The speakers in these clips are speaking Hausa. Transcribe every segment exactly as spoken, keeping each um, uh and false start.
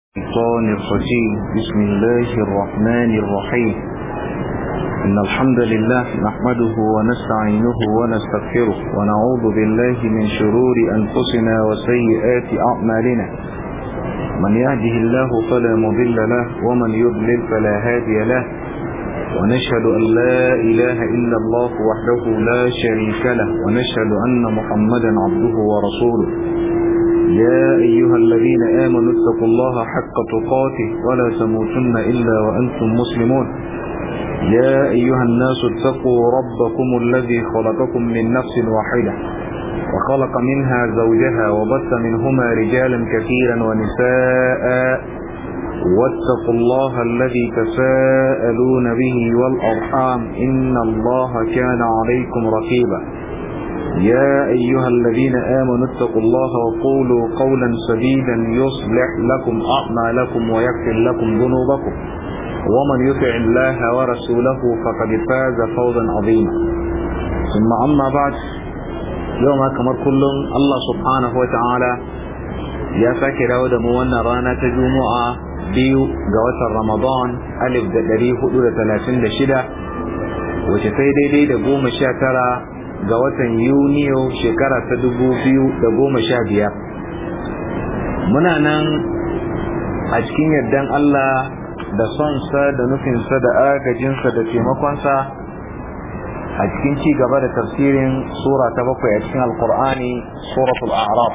الشيطان الرجيم. بسم الله الرحمن الرحيم. إن الحمد لله نحمده ونستعينه ونستغفره ونعوذ بالله من شرور أنفسنا وسيئات أعمالنا. من يهده الله فلا مضل له ومن يضلل فلا هادي له، ونشهد أن لا إله إلا الله وحده لا شريك له، ونشهد أن محمدا عبده ورسوله. يا أيها الذين آمنوا اتقوا الله حق تقاته ولا تموتن إلا وأنتم مسلمون. يا أيها الناس اتقوا ربكم الذي خلقكم من نفس واحدة وخلق منها زوجها وبث منهما رجالا كثيرا ونساء، واتقوا الله الذي تساءلون به والأرحام إن الله كان عليكم رقيبا. يا أيها الذين آمنوا اتقوا الله وقولوا قولا سديدا يصلح لكم أعمالكم ويغفر لكم ذنوبكم، ومن يطع الله ورسوله فقد فاز فوزا عظيما. ثم أما بعد، يوم كمر كل الله سبحانه وتعالى يا فاكر أود موانا رانا تجمع بيو جوات رمضان ألف دريه حدود ثلاثين لشدة وشفيدي دي دقوم الشاترة ga watan Yuniyo shekara ta dubu biyu da goma sha biyar. Muna nan a cikin yardan Allah da sonsa da nufinsa da agajinsa da taimakonsa a cikin ci gaba da tafsirin sura ta bakwai a cikin Alƙur'ani, suratul A'raf.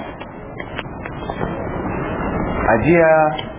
A jiya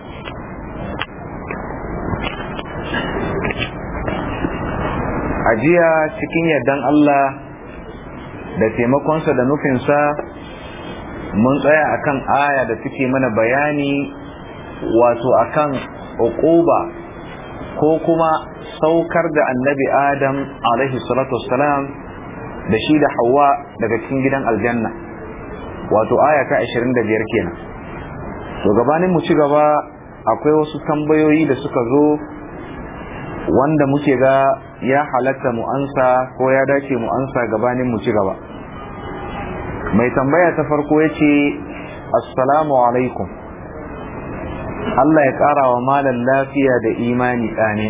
a jiya cikin yardan Allah da taimakonsa da nufinsa mun tsaya akan aya da suke mana bayani wato akan uquba ko kuma saukar da annabi Adam alaihi salatu wassalam da shi da Hawwa daga cikin gidan aljanna, wato aya ta ashirin da biyar kenan. To gabanin mu ci gaba akwai wasu tambayoyi da suka zo wanda muke ga ya halatta mu ansa ko ya dace mu ansa gabanin mu ci gaba. Mai tambaya ta farko yace assalamu alaikum, Allah ya ƙara wa malam lafiya da imani, amin.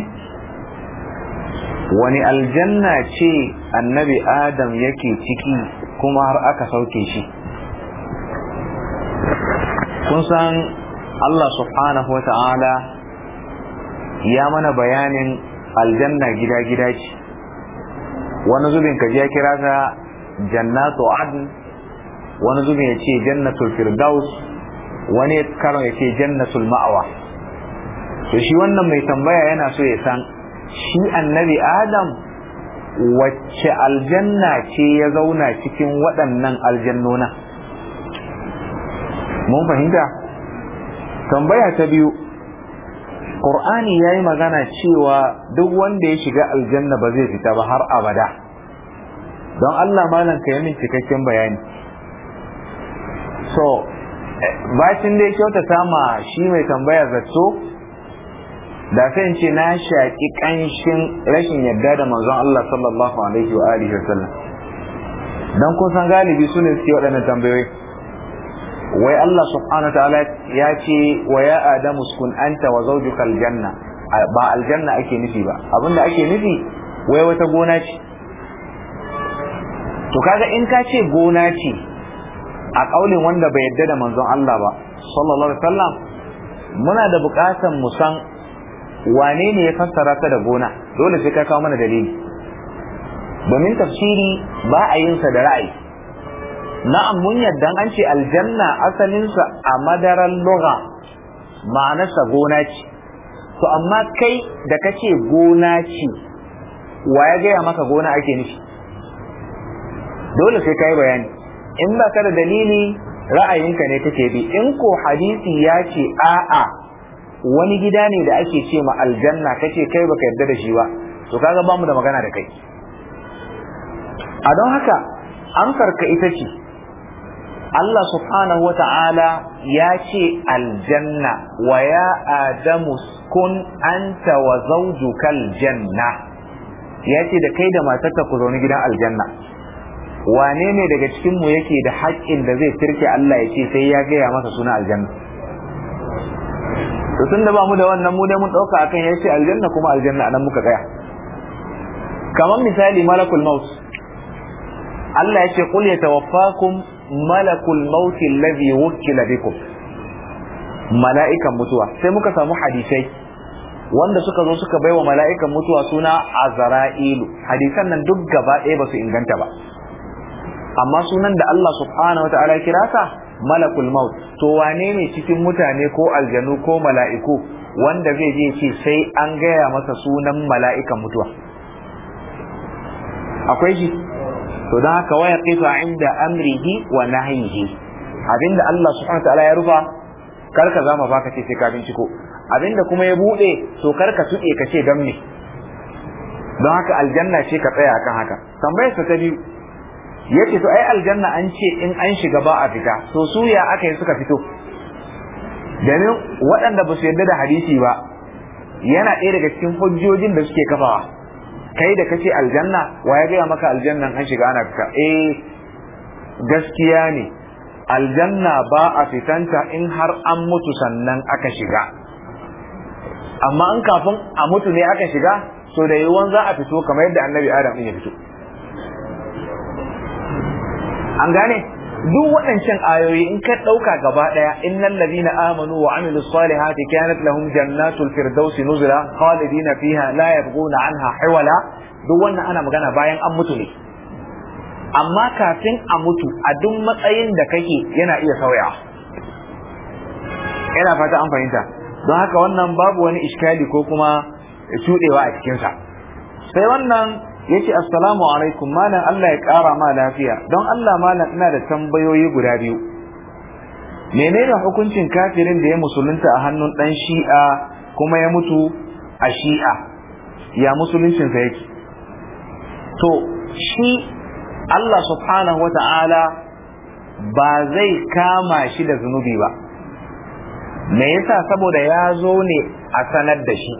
Wani aljanna ce annabi Adam yake ciki kuma har aka sauke shi? Kun san Allah subhanahu wa ta'ala ya mana bayanin aljanna gida-gida ce. Wani zubin ka je kira ta jannatu adn, wani zubin ya ce jannatul firdaus, wani karon ya ce jannatul ma'awa. To shi wannan mai tambaya yana so ya san shi annabi Adam wacce aljanna ce ya zauna cikin waɗannan aljannona. Mun fahimta? Tambaya ta biyu, Qur'ani yayi magana cewa duk wanda ya shiga aljanna ba zai fita ba har abada. Don Allah malam ka yi min cikakken bayani. So, bacin da ya kyautata ma shi mai tambaya zato, da sai in ce na shaƙi ƙanshin rashin yarda da manzon Allah sallallahu alaihi wa alihi wa sallam. Dan kun san galibi su ne suke waɗannan tambayoyi. Wai Allah subhanahu wa ta'ala ya ce wa ya adamu uskun anta wa zawjuka aljanna, ba aljanna ake nufi ba, abinda ake nufi wai wata gona ce. To kaga in ka ce gona ce a kaulin wanda bai yarda da manzon Allah ba sallallahu alaihi wasallam, muna da buƙatar mu san wane ne ya fassara ta da gona. Dole sai ka kawo mana dalili, domin tafsiri ba a yin sa da ra'ayi. Na'am, mun yadda an ce aljanna asalinsa a madaran lugha ma'anarsa gona ce, to amma kai da kace gona ce, wa ya gaya maka gona ake nufi? Dole sai kai bayani. In ba ka da dalili, ra'ayinka ne kake bi. In ko hadisi ya ce a'a wani gida ne da ake ce ma aljanna, kace kai baka yarda da shi ba, to kaga ba mu da magana da kai. A don haka amsar ka ita ce Allah subhanahu wa ta'ala ya ce aljanna, wa ya adamu kun anta wa zawjuka aljanna, ya ce da kai da matarka ku zaune gidan aljanna. Wane ne daga cikin mu yake da haƙƙin da zai tirke Allah ya ce sai ya gaya masa suna aljanna? to tunda ba mu da wannan mu dai mun dauka akan yace aljanna kuma aljanna anan muka tsaya. Kamar misali malakul maut, Allah yace qul yatawaffakum malakul maut alladhi wukila bikum, mala'ikan mutuwa. Sai muka samu hadisai wanda suka zo suka baiwa mala'ikan mutuwa suna Azra'ilu. Hadisan nan duk gaba ɗaya ba su inganta ba, amma sunan da Allah subhanahu wa ta'ala ya kira sa malakul maut. To wane ne cikin mutane ko aljanu ko mala'iku wanda zai je ce sai an gaya masa sunan mala'ikan mutuwa? Akwai shi? To don haka waya kifa inda amrihi wa nahyihi, abinda Allah subhanahu wa ta'ala ya rufa karka zama baka ce sai ka binciko, abinda kuma ya bude to karka tuɗe ka ce dan me. Don haka aljanna ce ka tsaya kan haka. Tambayar sa ta biyu yace to ai aljanna an ce in an shiga ba a fita, to su ya aka yi suka fito? Domin waɗanda ba su yarda da hadisi ba yana ɗaya daga cikin hujjojin da suke kafawa. Kai da kace aljanna, wa ya gaya maka aljannan an shiga ana fita? Eh gaskiya ne, aljanna ba a fitanta in har an mutu sannan aka shiga, amma in kafin a mutu ne aka shiga, so da yiwuwan za a fito kamar yadda annabi Adam ɗin ya fito. An gane duk waɗancan ayoyi in ka ɗauka gaba ɗaya, innal ladina amanu wa amilu salihati kanat lahum jannatul firdausi nuzula khalidina fiha la yabghuna anha hiwala. Duk wannan ana magana bayan an mutu ne, amma kafin a mutu a duk matsayin da kake yana iya sauyawa. Ina fata an fahimta. Don haka wannan babu wani iskali ko kuma cuɗewa a cikinsa. Sai wannan yace assalamu alaikum malam, Allah ya kara ma lafiya, don Allah malam ina da tambayoyi guda biyu. Menene hukuncin kafirin da ya musulunta a hannun dan Shi'a kuma ya mutu a Shi'a, ya musuluncin sa yake? To shi Allah subhanahu wata'ala ba zai kama shi da zunubi ba. Me yasa? Saboda ya zo ne a sanar da shi,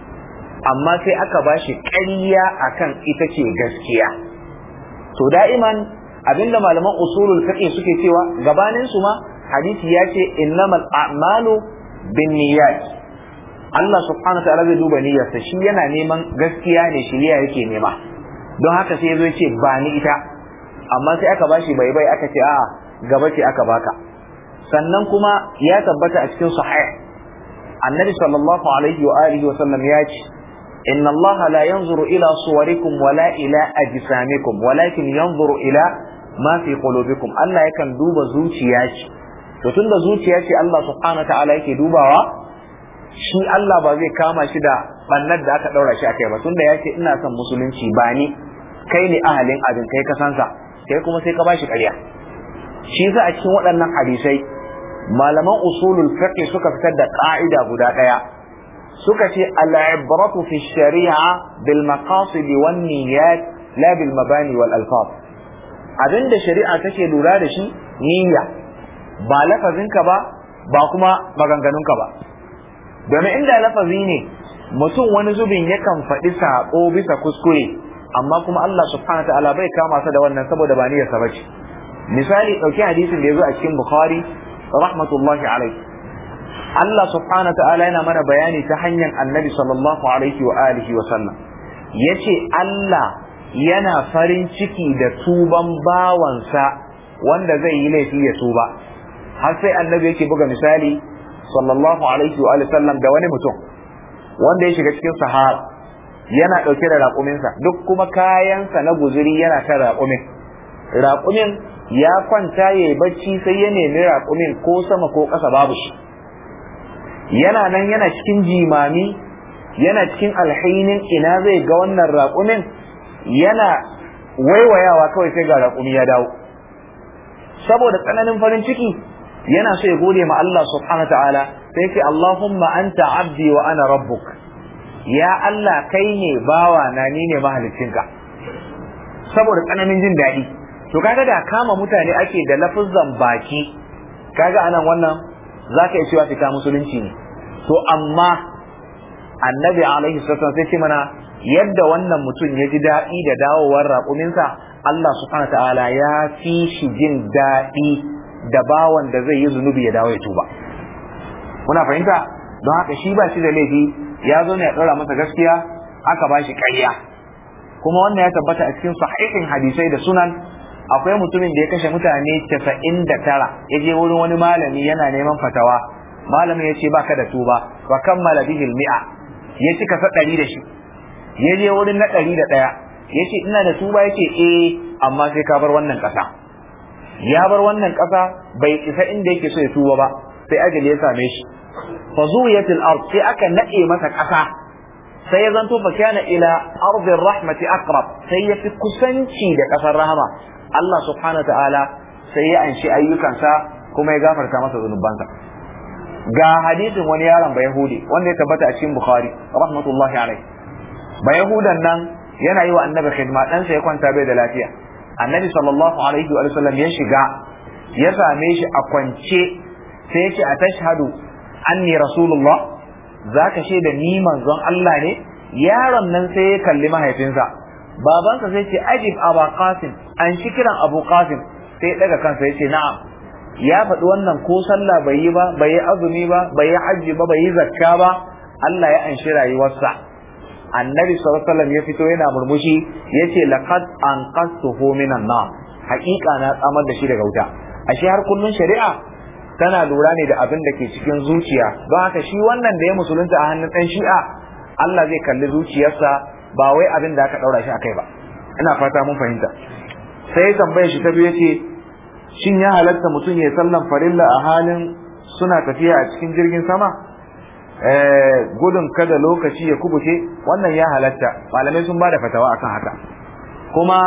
amma sai aka bashi ƙarya akan ita ce gaskiya. To da'iman abinda malaman usulul fiqh suke cewa gabanin su ma hadisi ya ce innamal a'malu binniyat. Allah subhanahu wa ta'ala zai duba niyyarsa, shi yana neman gaskiya ne, shiriya yake nema. Don haka sai yazo ya ce ba ni ita, amma sai aka bashi bai bai aka ce a'a gaba ce aka baka. Sannan kuma ya tabbata a cikin sahih annabi sallallahu alaihi wa alihi wa sallam ya ce inna Allah la yanzuru ila suwarikum wala ila ajsamikum walakin yanzuru ila ma fi qulubikum. Allah yakan duba zuciya ce, to tunda zuciya ce Allah subhanahu wa ta'ala yake dubawa, shi Allah ba zai kama shi da bannar da aka daura shi akai ba, tunda yace ina son musulunci ba ni, kai ne ahalin abin, kai ka san sa, kai kuma sai ka bashi ƙarya. Shi yasa a cikin waɗannan hadisai malaman usulul fiqh suka fitar da ƙa'ida guda ɗaya, suka ce al-ibratu fi shari'a bil maqasid wan niyyat la bil mabani wal alfaz. Abinda shari'a take lura da shi niyya, ba lafazinka ba ba kuma maganganunka ba. Domin inda lafazi ne mutum wani zubin yakan faɗi saƙo bisa kuskure, amma kuma Allah subhanahu wa ta'ala bai kama sa da wannan saboda ba niyyarsa bace. Misali ɗauki hadisin da ya zo a cikin Bukhari rahmatullahi alaihi, Allah subhanahu wa ta'ala yana mana bayani ta hanyar annabi sallallahu alaihi wa alihi wa sallam, yace Allah yana farin ciki da tuban bawansa wanda zai yi laifi ya tuba. Har sai annabi yake buga misali sallallahu alaihi wa alihi wa sallam da wani mutum wanda ya shiga cikin sahara, yana dauke da raƙuminsa, duk kuma kayansa na guzuri yana kan raƙumin. Raƙumin ya kwanta yayi bacci sai ya nemi raƙumin ko sama ko ƙasa babu shi. Yana nan yana cikin jimami, yana cikin alhinin ina zai ga wannan raƙumin, yana waiwayawa kawai sai ga raƙumi ya dawo. Saboda tsananin farin ciki yana so ya gode ma Allah subhanahu ta'ala, sai ce Allahumma anta abdi wa ana rabbuk, ya Allah kai ne bawa na, ni ne mahaliccinka. Saboda tsananin jin daɗi. To kaga da kama mutane ake da lafazan baki, kaga anan wannan zaka iya cewa fita musulunci ne. To amma annabi alaihi salatu sai ce mana yadda wannan mutum ya ji daɗi da dawowar raƙuminsa, Allah subhanahu ta'ala ya fi shi jin daɗi da bawan da zai yi zunubi ya dawo ya tuba. Muna fahimta? don haka shi ba shi da laifi, ya zo ne ya ɗora masa gaskiya aka ba shi ƙarya. Kuma wannan ya tabbata a cikin sahihin hadisai da sunan. Akwai mutumin da ya kashe mutane casa'in da tara, ya je wurin wani malami yana neman fatawa, malamin ya ce baka da tuba, wa kammala bihil mi'a, ya ci kasa ɗari da shi. Ya je wurin na ɗari da ɗaya, ya ce ina da tuba, ya ce eh amma sai ka bar wannan ƙasa. Ya bar wannan ƙasa bai isa inda yake so ya tuba ba, sai ajali ya same shi. Fa zuwiyatil ard, sai aka nade masa ƙasa, sai ya zanto fa kana ila ardir rahmati aqrab, sai ya fi kusanci da ƙasar rahama. Allah subhanahu wa ta'ala sai ya anshi ayyukansa kuma ya gafarta masa zunubansa. Ga hadisin wani yaron ba Yahudi wanda ya tabbata a cikin Bukhari rahmatullahi alaihi. Ba Yahudan nan yana yi wa annabi khidma, ɗansa ya kwanta bai da lafiya. Annabi sallallahu alaihi wa sallam ya shiga ya same shi a kwance, sai ya ce a tashhadu anni rasulullah, zaka shaida ni manzon Allah ne? Yaron nan sai ya kalli mahaifinsa, babansa sai ce ajib aba qasim, an shi kiran abu qasim, sai ya daga kansa ya ce na'am. Ya faɗi wannan ko sallah bai yi ba, bai yi azumi ba, bai yi hajji ba, bai yi zakka ba, Allah ya anshi rayuwarsa. Annabi sallallahu alaihi wasallam ya fito yana murmushi, yace laqad anqastuhu minan nar, haƙiƙa na tsamar da shi daga wuta. Ashe har kullun shari'a tana lura ne da abin da ke cikin zuciya, don haka shi wannan da ya musulunta a hannun ɗan shi'a, Allah zai kalli zuciyarsa ba wai abin da aka ɗaura shi akai ba. Ina fata mun fahimta. Sai tambayar shi ta biyu yace shin ya halatta mutum ya sallan farilla a halin suna tafiya a cikin jirgin sama? Eh, gudun kada lokaci ya kubuce, wannan ya halatta, malamai sun bada fatawa akan haka. Kuma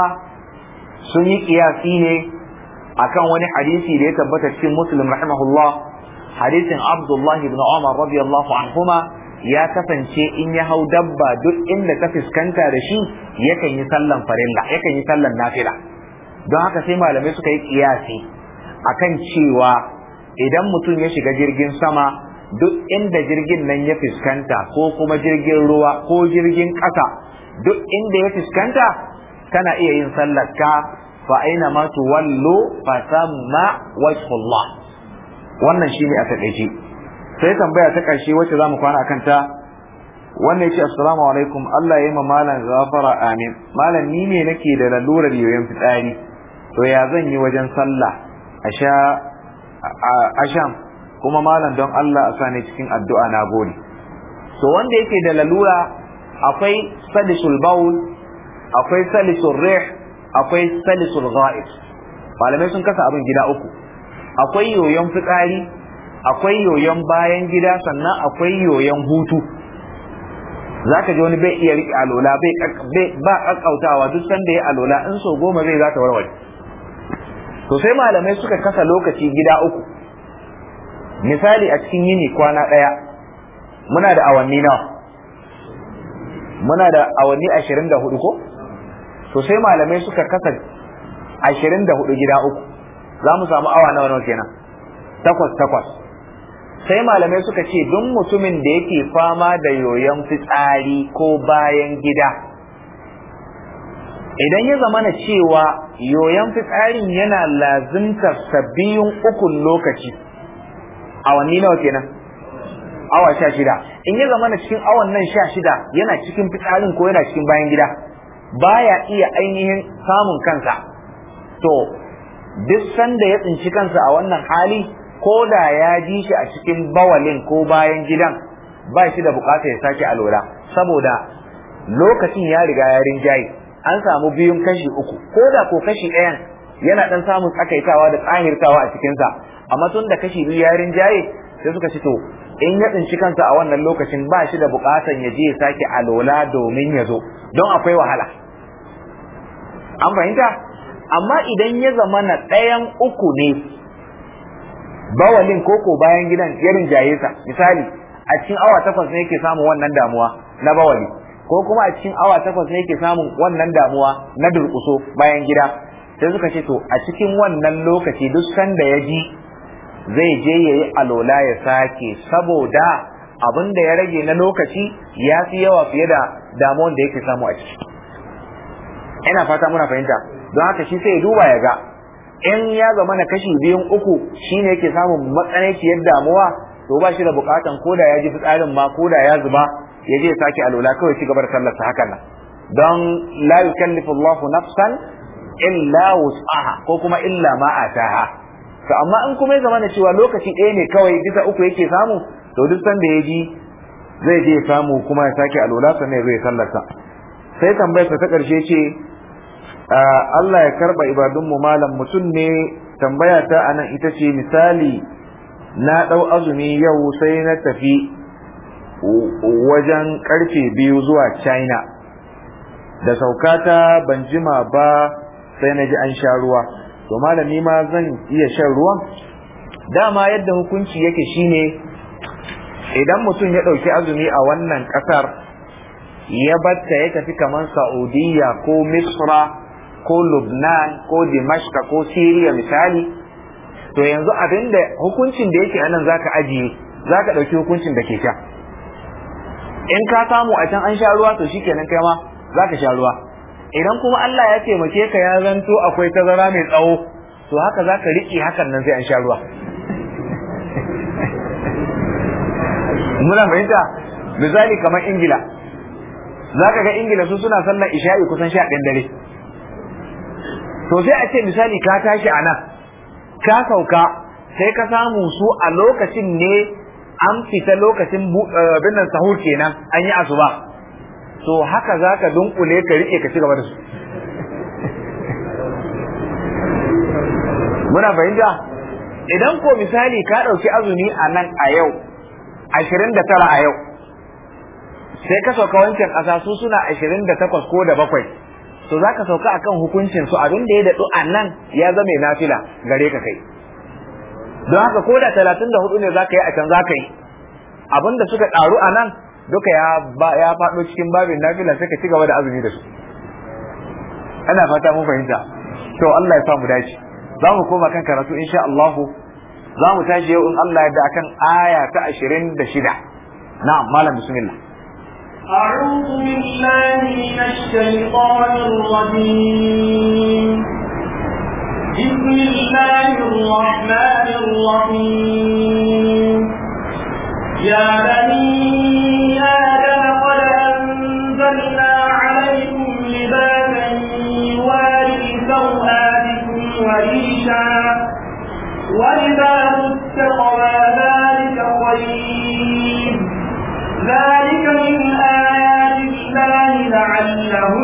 sun yi kiyasi ne akan wani hadisi da ya tabbata cikin Muslim rahimahullah, hadisin Abdullah ibn Umar radiyallahu anhuma, ya kasance in ya hau dabba duk inda ta fuskanta da shi yakan yi sallan farilla, yakan yi sallan nafila. Don haka sai malamai suka yi kiyasi akan cewa idan mutum ya shiga jirgin sama duk inda jirgin nan ya fuskanta, ko kuma jirgin ruwa ko jirgin ƙasa, duk inda ya fuskanta kana iya yin sallar ka, fa aina ma tuwallu fa thamma wajhullah. Wannan shine a takeice. Sai tambaya ta ƙarshe wacce zamu kwana akan ta, wannan yace assalamu alaikum, Allah ya yi ma malam gafara, amin. Malam ni ne nake da lalurar yoyon fitsari, to ya zan yi wajen sallah a sha asham, kuma malam don Allah a sani cikin addu'a, na gode. To wanda yake da lalura, akwai salisul baul, akwai salisul rih, akwai salisul ghaib. Malamai sun kasa abin gida uku, akwai yoyon fitsari, akwai yoyon bayan gida, sannan akwai yoyon hutu. Zaka ji wani bai iya riƙe alola, bai ba kakkautawa, duk sanda ya alola in so goma zai za ta warware. To sai malamai suka kasa lokaci gida uku. Misali a cikin yini kwana ɗaya muna da awanni nawa? Muna da awanni ashirin da hudu ko? To sai malamai suka kasa ashirin da hudu gida uku, za mu samu awa nawa nawa kenan? Takwas takwas. Sai malamai suka ce duk mutumin da yake fama da yoyon fitsari ko bayan gida, idan ya zama na cewa yoyon fitsarin yana lazimtar sabbin ukun lokaci, awanni nawa kenan? Awa sha shida. In ya zama na cikin awan nan sha shida yana cikin fitsarin ko yana cikin bayan gida, baya iya ainihin samun kansa, to duk sanda ya tsinci kansa a wannan hali, ko da ya ji shi a cikin bawalin ko bayan gidan, ba shi da bukatar ya sake alwala, saboda lokacin ya riga ya rinjaye, an samu biyun kashi uku, ko da ko kashi ɗayan yana ɗan samun tsakaitawa da tsahirtawa a cikinsa, amma tun da kashi biyu ya rinjaye, sai suka ce to in ya tsinci kansa a wannan lokacin ba shi da buƙatar ya je ya sake alola domin ya zo, don akwai wahala. An fahimta? Amma idan ya zama na ɗayan uku ne, bawalin koko bayan gidan ya rinjaye sa, misali a cikin awa takwas ne yake samun wannan damuwa na bawali, ko kuma a cikin awa takwas ne yake samun wannan damuwa na durƙuso bayan gida, sai suka ce to a cikin wannan lokaci duk sanda ya ji zai je ya yi alola ya sake, saboda abin da ya rage na lokaci ya fi yawa fiye da damuwan da yake samu a ciki. Ina fata muna fahimta. Don haka shi sai ya duba ya ga in ya zama na kashi biyun uku shine yake samun matsananciyar damuwa, to ba shi da bukatan koda ya ji fitsarin ma koda ya zuba ya je ya sake alwala kawai ci gaba da sallarsa hakan nan don la yukallifu Allahu nafsan illa wus'aha ko kuma illa ma ataha. To amma in kuma ya zama da cewa lokaci ɗaya ne kawai bisa uku yake samu to duk sanda ya ji zai je ya samu kuma ya sake alwala sannan zai sallarsa. Sai tambayar ta karshe ce Allah ya karba ibadun mu malam, mutum ne tambaya ta anan ita ce misali na dau azumi yau sai na tafi wajen karfe biyu zuwa China da saukata ban jima ba sai na ji an sha ruwa, to malami ma zan iya shan ruwan? Dama yadda hukunci yake shine idan mutum ya ɗauki azumi a wannan ƙasar ya batta ya tafi kamar Saudiya ko Misra ko Lubnan ko Dimashq ko Syria misali, to yanzu abinda hukuncin da yake anan zaka ajiye zaka ɗauki hukuncin da ke sha. In ka samu a can an sha ruwa to shikenan kai ma zaka sha ruwa. Idan kuma Allah ya taimake ka ya zanto akwai tazara mai tsawo to haka zaka riƙe hakan nan sai an sha ruwa. Muna fahimta misali kamar Ingila, zaka ga Ingila su suna sallar isha'i kusan sha ɗayan dare, to sai a ce misali ka tashi a nan ka sauka sai ka samu su a lokacin ne an fita lokacin binnan sahur kenan an yi asuba, to haka zaka dunkule ka rike ka ci gaba da su. Muna fahimta idan ko misali ka ɗauki azumi a nan a yau ashirin da tara a yau sai ka sauka wancan ƙasa su suna ashirin da takwas ko da bakwai, to za ka sauka akan hukuncin su abin da ya daɗu a nan ya zama nafila gare ka kai. Don haka ko da talatin da hudu ne za ka yi a can za ka yi abin da suka ƙaru a nan duka ya ya faɗo cikin babin nafila sai ka ci gaba da azumi da su. Ana fata mun fahimta. To Allah ya samu dace. Za mu koma kan karatu insha Allah. Za mu tashi yau in Allah ya da akan aya ta ashirin da shida. Na'am malam bismillah. أعوذ بالله من الشيطان الرجيم. بسم الله الرحمن الرحيم. يا بني آدم قد أنزلنا عليكم لباسا يواري سوآتكم وريشا ولباس التقوى ذلك خير ذلك من آيات الله لعلهم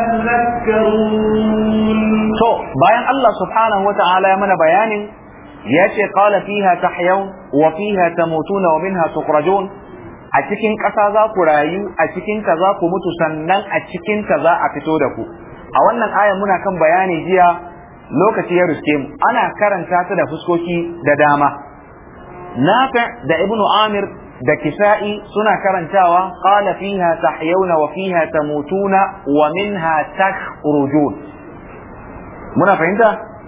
يذكرون. To bayan Allah subhanahu wa ta'ala ya mana bayanin yace qala fiha tahyawn wa fiha tamutuna wa minha tukhrajun, a cikin ƙasa za ku rayu a cikin ta za ku mutu sannan a cikin ta za a fito da ku. A wannan aya muna kan bayani jiya lokaci ya ruske mu, ana karanta ta da fuskoki da dama. Nafi' da Ibn Amir da Kisa'i suna karantawa qala fiha tahyawna wa fiha tamutuna wa minha takhrujun. Muna fahimta?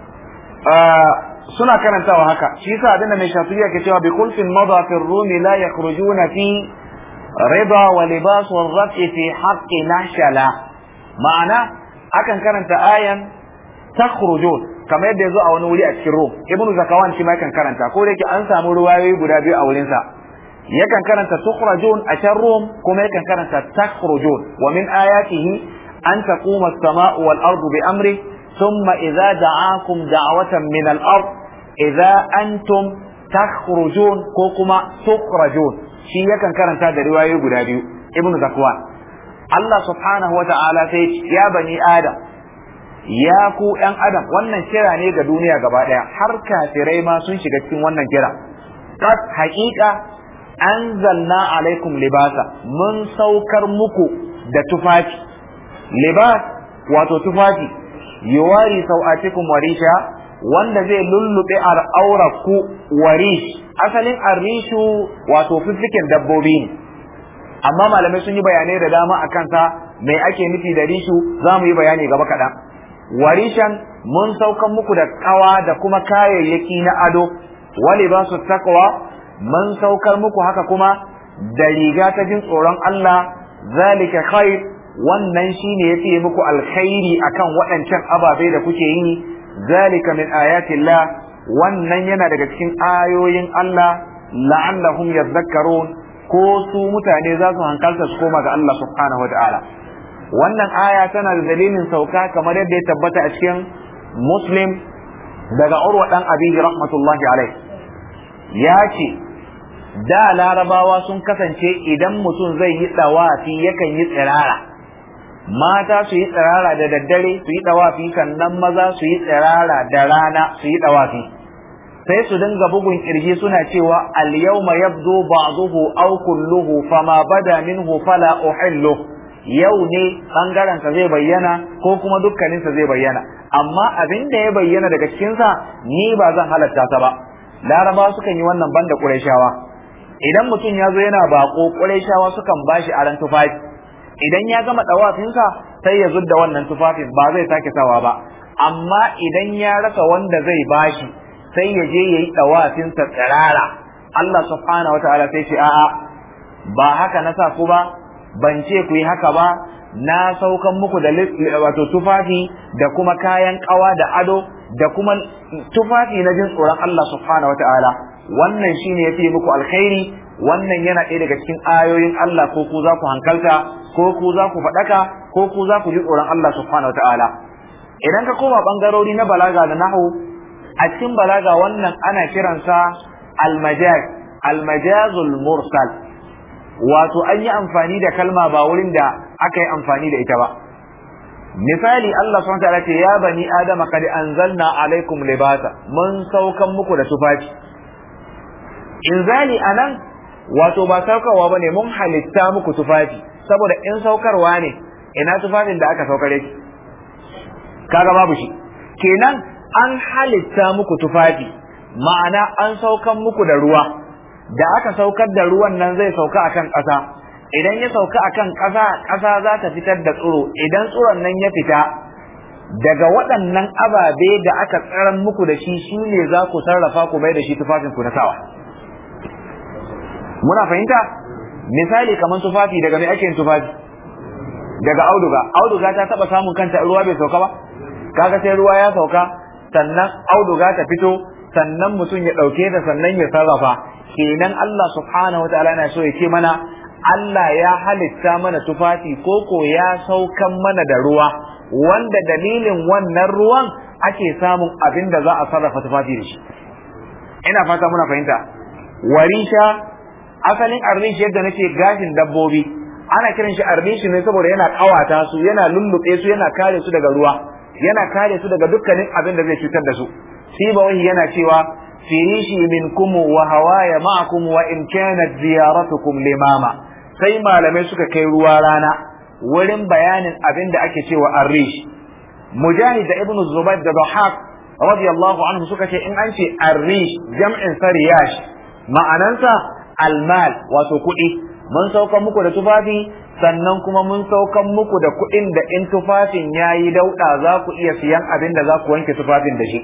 suna karantawa haka shi yasa abin da mai shafiya ke cewa bi kulfin madha fi rumi la yakhrujuna fi rida wa libas wa rafi fi haqqi nashala. Ma'ana akan karanta ayan takhrujun kamar yadda yazo a wani wuri a cikin rum. Ibnu Zakawan shi ma yakan karanta, ko da yake an samu ruwayoyi guda biyu a wurin sa, yakan karanta tukhrajun a can rum kuma yakan karanta takhrujun. Wa min ayatihi an taquma as-sama'u wal ardu bi amri ثم إذا دعاكم دعوة من الأرض إذا أنتم تخرجون كوكما تخرجون. شيء كان كان هذا رواية قرابي ابن ذكوان. الله سبحانه وتعالى سيد يا بني آدم يا كو أن آدم wannan kira ne ga duniya gaba daya, har kafirai ma sun shiga cikin wannan kira. Qad haqiqa anzalna alaikum libasa, mun saukar muku da tufafi. Libas wato tufafi yuwari sau'atikum warisha, wanda zai lullube al'auraku. Warish asalin arishu wato fiffiken dabbobi ne, amma malamai sun yi bayanai da dama a kansa mai ake nufi da rishu, za mu yi bayani gaba kaɗan. Warishan mun saukan muku da kawa da kuma kayayyaki na ado. Wali ba su takwa mun saukar muku haka kuma da riga ta jin tsoron Allah. Zalika khair, wannan shine yafi muku alkhairi akan waɗancan ababai da kuke yi. Zalika min ayatillah, wannan yana daga cikin ayoyin Allah. la'allahum yadhakkarun ko su mutane za su hankalta su koma ga Allah subhanahu wata'ala wannan aya tana da dalilin sauka kamar yadda ya tabbata a cikin Muslim daga Urwa dan Abi rahmatullahi alaihi ya ce da larabawa sun kasance idan mutum zai yi dawafi yakan yi tsirara mata su yi tsirara da daddare su yi dawafi sannan maza su yi tsirara da rana su yi dawafi sai su dinga bugun kirji suna cewa al yawma yabdu ba'dahu aw kulluhu fama bada minhu fala uhillu yau ne bangaren sa zai bayyana ko kuma dukkanin sa zai bayyana amma abin da ya bayyana daga cikin sa ni ba zan halatta ta ba larabawa sukan yi wannan banda qurayshawa idan mutum ya zo yana bako qurayshawa sukan bashi aran tufafi idan ya gama dawafinsa sai ya zudda wannan tufafin ba zai sake sawa ba amma idan ya rasa wanda zai bashi sai ya je yayi dawafinsa tsirara Allah subhanahu wataala sai ce a'a ba haka na sa ku ba ban ce ku yi haka ba na saukan muku da wato tufafi da kuma kayan kawa da ado da kuma tufafi na jin tsoron Allah subhanahu wataala wannan shine yafi muku alkhairi wannan yana ɗaya daga cikin ayoyin Allah ko ku za ku hankalta ko ku za ku faɗaka ko ku za ku ji tsoron Allah subhanahu wataala idan ka koma bangarori na balaga da nahwu a cikin balaga wannan ana kiransa al-majaz al-majazul mursal wato an yi amfani da kalma ba wurin da aka yi amfani da ita ba misali Allah subhanahu wataala ce ya bani adama qad anzalna alaikum libasa mun saukan muku da tufafi inzali anan wato ba saukarwa bane mun halitta muku tufafi saboda in saukarwa ne ina tufafin da aka saukare shi kaga babu shi kenan an halitta muku tufafi ma'ana an saukan muku da ruwa da aka saukar da ruwan nan zai sauka akan ƙasa idan ya sauka akan ƙasa ƙasa za ta fitar da tsiro idan tsiron nan ya fita daga waɗannan ababe da aka tsaran muku da shi shine za ku sarrafa ku bai da shi tufafin ku na sawa muna fahimta misali kamar tufafi daga mai ake yin tufafi daga auduga auduga ta taba samun kanta ruwa bai sauka ba kaga sai ruwa ya sauka sannan auduga ta fito sannan mutum ya dauke ta sannan ya sarrafa kenan Allah subhanahu wataala yana so ya ce mana Allah ya halitta mana tufafi koko ya saukan mana da ruwa wanda dalilin wannan ruwan ake samun abin da za a sarrafa tufafi da shi ina fata muna fahimta warisha asalin arrish yadda nake gashin dabbobi ana kiran shi arrish ne saboda yana kawata su yana lullube su yana kare su daga ruwa yana kare su daga dukkanin abin da zai cutar da su shi ba wai yana cewa firishi minkum wa hawaya ma'akum wa in kanat ziyaratukum limama sai malamai suka kai ruwa rana wurin bayanin abin da ake cewa arrish mujahid da ibnu zubair da dhahak radiyallahu anhu suka ce in an ce arrish jam'in sariyash ma'anansa almal wato kuɗi mun saukan muku da tufafi sannan kuma mun saukan muku da kuɗin da in tufafin yayi dauɗa za ku iya siyan abin da za ku wanke tufafin da shi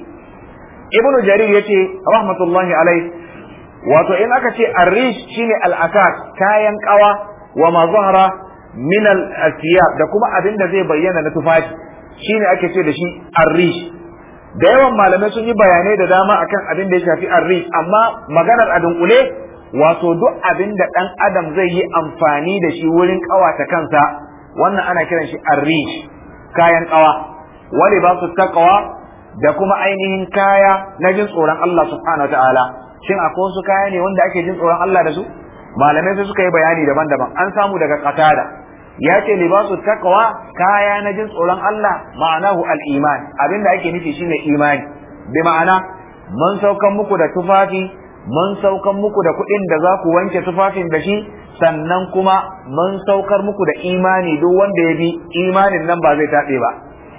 ibnu jarir yace rahmatullahi alaihi wato in aka ce arrish shine al-akat kayan kawa wa ma zahara min al-asiyab da kuma abin da zai bayyana na tufafi shine ake ce da shi arrish da yawan malamai sun yi bayanai da dama akan abin da ya shafi arrish amma maganar a dunkule wato duk abin da ɗan adam zai yi amfani da shi wurin ƙawata kansa wannan ana kiran shi arrish kayan ƙawa wani ba su taqwa da kuma ainihin kaya na jin tsoron Allah subhanahu wataala shin akwai wasu kaya ne wanda ake jin tsoron Allah da su malamai sai suka yi bayani daban-daban an samu daga qatada ya ce libasu taqwa kaya na jin tsoron Allah ma'anahu al-iman abinda ake nufi shine imani bi ma'ana mun saukan muku da tufafi mun saukar muku da kuɗin da za ku wanke tufafin da shi sannan kuma mun saukar muku da imani duk wanda ya bi imanin nan ba zai taɓe ba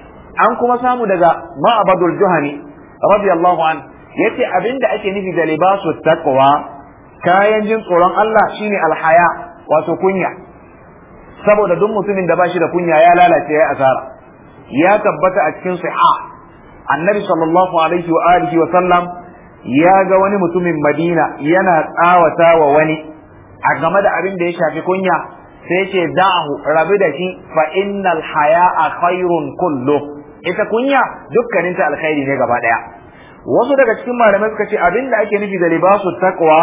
an kuma samu daga ma'abadul juhani radiyallahu an yace abinda ake nufi da libasu taqwa kayan jin tsoron Allah shine alhaya wato kunya saboda duk mutumin da ba shi da kunya ya lalace ya asara ya tabbata a cikin sahih annabi sallallahu alaihi wa alihi wa sallam ya ga wani mutumin Madina yana tsawata wa wani a game da abin da ya shafi kunya sai ce da'ahu rabu da shi fa innal haya'a khairun kullu ita kunya dukkanin ta alkhairi ne gaba daya wasu daga cikin malamai suka ce abin da ake nufi da libasu taqwa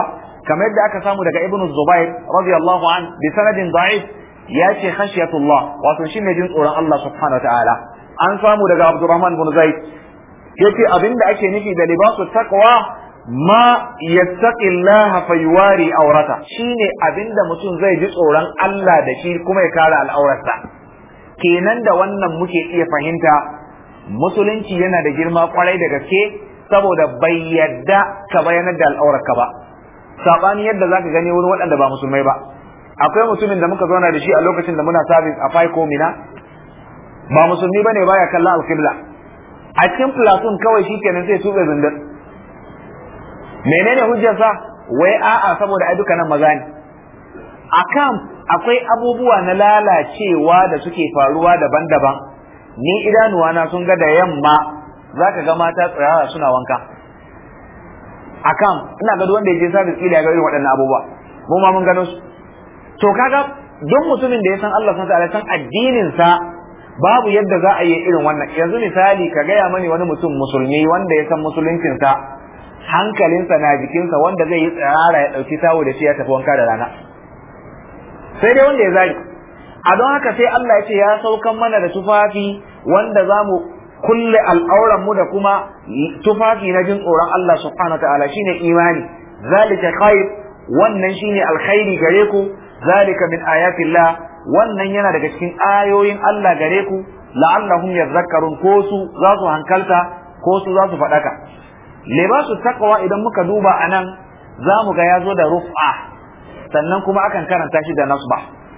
kamar yadda aka samu daga ibnu zubair radiyallahu an bi sanadin da'if ya ce khashiyatullah wato shine jin tsoron Allah subhanahu wa ta'ala. An samu daga Abdurrahman bin Zaid yace abinda ake nufi da libasu taqwa ma yattaqillaha fayuwari aurata, shine abinda mutum zai ji tsoron Allah da shi kuma ya kare al'aurarsa. Kenan da wannan muke iya fahimta musulunci yana da girma kwarai da gaske, saboda bai yadda ka bayanar da al'aurarka ba, sabani yadda zaka gani wurin waɗanda ba musulmai ba. Akwai mutumin da muka zauna da shi a lokacin da muna sabis a Faiko Mina, ba musulmi bane, baya kallon alqibla, a cikin platoon kawai shikenan sai tube zindir. Menene hujjarsa? Wai a'a saboda ai duka nan maza ne. Akan akwai abubuwa na lalacewa da suke faruwa daban-daban. Ni idanuwa na sun ga da yamma zaka ga mata tsirara suna wanka. Akan ina ga wanda yake sabis kila ya ga irin waɗannan abubuwa, mu ma mun gano su. To kaga duk mutumin da ya san Allah subhanahu wa ta'ala, san addinin sa, babu yadda za a yi irin wannan. Yanzu misali ka gaya mani wani mutum musulmi wanda ya san musuluncin sa, hankalinsa na jikinsa, wanda zai yi tsirara ya dauki tawo da shi ya tafi wanka da rana, sai dai wanda ya zagi. A don haka sai Allah ya ce ya saukan mana da tufafi wanda za mu kulle al'auran mu da kuma tufafi na jin tsoron Allah subhanahu wa ta'ala, shine imani. Zalika khair, wannan shine alkhairi gare ku. Zalika min ayatillah, wannan yana daga cikin ayoyin Allah gare ku, la'allahum yadhakkarun, ko su za su hankalta ko su za su faɗaka. Libasu taqwa idan muka duba anan za mu ga yazo da rufa, sannan kuma akan karanta shi da nasba.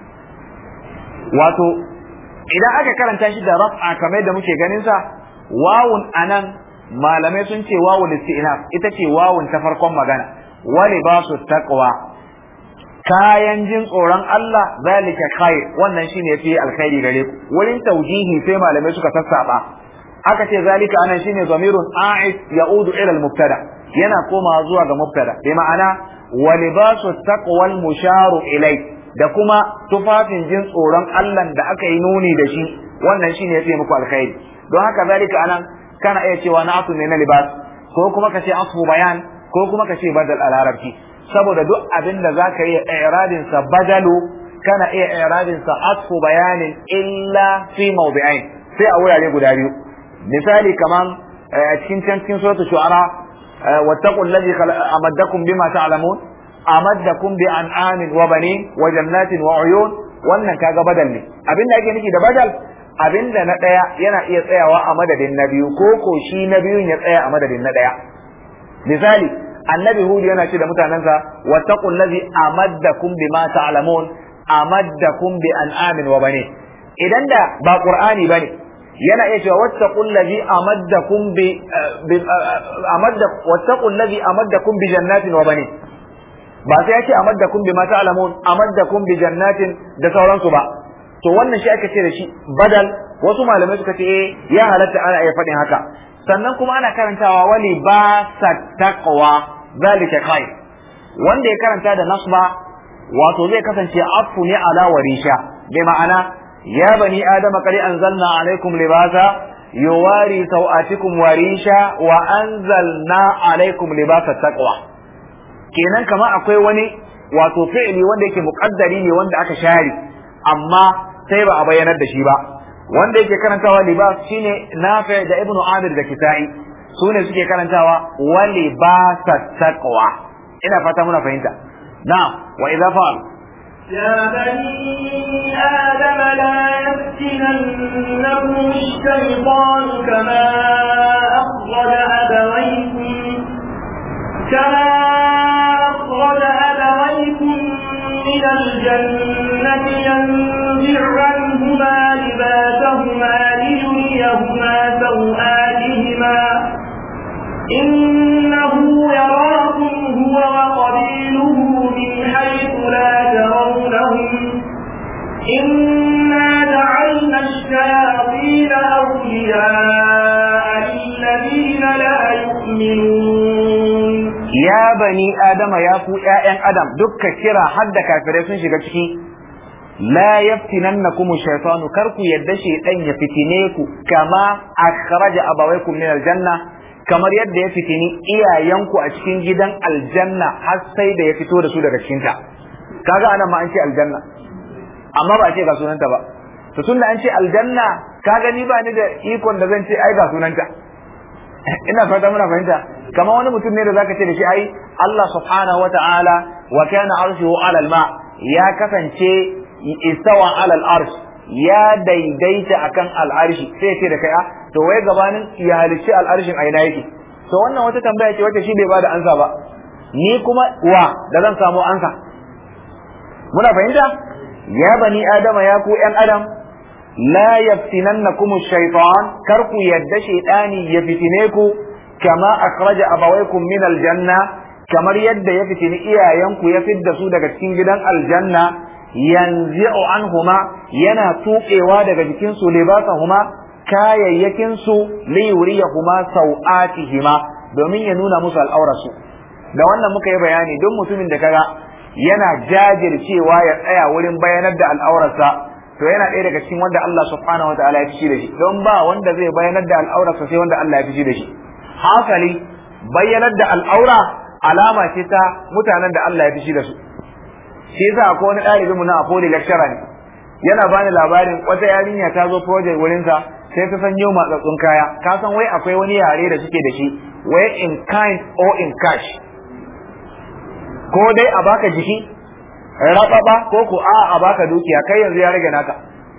Wato idan aka karanta shi da raf'a kamar yadda muke ganin sa, wawun anan malamai sun ce wawul isti'naf, ita ce wawun ta farkon magana. Wa libasu taqwa, kayan jin tsoron Allah, zalika khair, wannan shine yafi alkhairi gare ku. Wurin taujihi sai malamai suka sassaba, aka ce zalika anan shine zamirun a'id ya'udu ila al-mubtada, yana komawa zuwa ga mubtada, bi ma'ana wa libasu taqwa al-musharu ilai, da kuma tufafin jin tsoron Allah da aka yi nuni da shi, wannan shine yafi muku alkhairi. Don haka zalika anan kana iya cewa na'atu ne na libas, ko kuma ka ce asfu bayan, ko kuma ka ce badal al-arabci, saboda duk abin da za ka iya i'radin sa badalu, kana iya i'radin sa atfu bayanin illa fi mawdi'ain, sai a wurare guda biyu. Misali kaman a cikin can cikin suratul shu'ara, wattaqul ladhi amaddakum bima ta'lamun, amaddakum bi an'amin wa banin wa jannatin wa uyun, wannan kaga badal ne. Abin da ake nufi da badal, abin da na daya yana iya tsayawa a madadin na biyu, ko ko shi na biyun ya tsaya a madadin na daya. Misali annabi hudu yana ce da mutanensa wattaqul ladhi amaddakum bima ta'lamun, amaddakum bi an'amin wa bani. Idan da ba qur'ani bane, yana iya cewa wattaqul ladhi amaddakum bi amadda wattaqul ladhi amaddakum bi jannatin wa bani, ba sai ya ce amaddakum bima ta'lamun, amaddakum bi jannatin da sauransu ba. To wannan shi aka ce da shi badal. Wasu malamai suka ce eh ya halatta ana iya faɗin haka. Sannan kuma ana karantawa wali ba sa taqwa, zalika khair, wanda ya karanta da nasba wato zai kasance afu ne ala warisha, bi ma'ana ya bani adama qad anzalna alaikum libasa yuwari sawatikum warisha wa anzalna alaikum libasa taqwa. Kenan kama akwai wani wato fi'li wanda yake muqaddari ne wanda aka share, amma sai ba a bayyanar da shi ba. Wanda yake karantawa libas shine Nafi da Ibn Amir da Kisa'i, su ne suke karantawa wa libasa taqwa. Ina fata muna fahimta. Na'am, wa idza fa'al ya bani adam la yaftinannakum ash-shaytan kama akhraja abawaykum kama akhraja abawaykum min al-jannati yanzi'u anhuma libasahuma liyuriyahuma sawatihima innahu yarakum huwa wa qabiluhu min haythu la tarawnahum inna ja'alna ash-shayatina awliya'a lilladhina la yu'minun. Ya bani adama, ya ku ƴaƴan adam, dukka kira hadda kafirai sun shiga ciki. La yaftinannakum ash-shaytanu, kar ku yadda shaytan ya fitine ku, kama akhraja abawaykum min al-janna, kamar yadda ya fitini iyayenku a cikin gidan aljanna har sai da ya fito da su daga cikin ta. Kaga anan ma an ce aljanna amma ba a ce ga sunanta ba. To tunda an ce aljanna kaga ni ba ni da ikon da zan ce ai ga sunanta. Ina fata muna fahimta. Kamar wani mutum ne da zaka ce da shi ai Allah subhanahu wata'ala wa kana arshuhu ala al-ma, ya kasance istawa ala al-arsh, ya daidaita akan al-arshi, sai ce da kai a to wai gabanin ya halicci al-arshin aina yake. To wannan wata tambaya ce wacce shi bai bada ansa ba, ni kuma wa da zan samu ansa. Muna fahimta? Ya bani adama, ya ku yan adam, la yaftinannakum ash-shaytan, kar ku yadda shaytani ya fitine ku kama akhraja abawaykum min al-janna, kamar yadda ya fitini iyayenku ya fidda su daga cikin gidan aljanna, yanzi'u anhuma, yana tuƙewa daga jikin su libasahuma, kayayyakin su li yuriyahuma sau'atihima, domin ya nuna musu al'aurarsu. Da wannan muka yi bayani, don mutumin da kaga yana jajircewa ya tsaya wurin bayanar da al'aurarsa, to yana ɗaya daga cikin wanda Allah subhanahu wa ta'ala ya fishi da shi, don ba wanda zai bayanar da al'aurarsa sai wanda Allah ya fishi da shi. Hasali bayyanar da al'aura alama ce ta mutanen da Allah ya fishi da su. Shi yasa akwai wani ɗalibin mu na Apoli lecturer ne, yana bani labarin wata yarinya ta zo project wurin sa, sai ta sanyo matsatsun kaya. Ka san wai akwai wani yare da suke da shi, wai in kind or in cash, ko dai a baka jiki rababa ko ko a a baka dukiya, kai yanzu ya rage naka.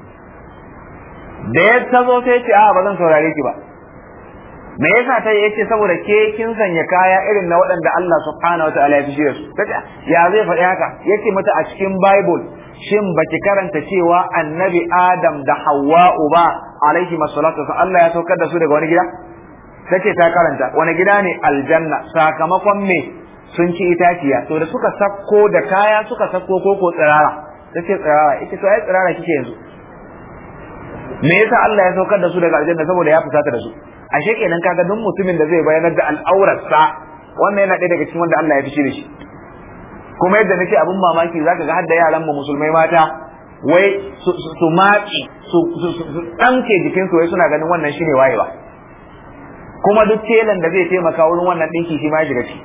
Da ya tazo sai ce a ba zan saurare ki ba. Me yasa ta yace saboda ke kin sanya kaya irin na waɗanda Allah subhanahu wataala ya fishi da su. Kace ya zai faɗi haka? Yace mata a cikin Bible shin baki karanta cewa Annabi Adam da Hawwa'u ba alaihi masallatu wa Allah ya saukar da su daga wani gida? Tace ta karanta. Wani gida ne? Aljanna. Sakamakon me? Sun ci itaciya. To da suka sakko da kaya suka sakko koko tsirara. Tace tsirara. Ita to ai tsirara kike yanzu. Me yasa Allah ya saukar da su daga aljanna? Saboda ya fusata da su. Ashe kenan kaga duk mutumin da zai bayanar da al'aurarsa, wannan yana ɗaya daga cikin wanda Allah ya fice da shi. Kuma yadda nake abin mamaki zaka ga har da yaran mu musulmai mata wai su maki su tsanke jikin su wai suna ganin wannan shine wayewa. Kuma duk telan da zai taimaka wurin wannan dinki shi ma ya shiga ciki.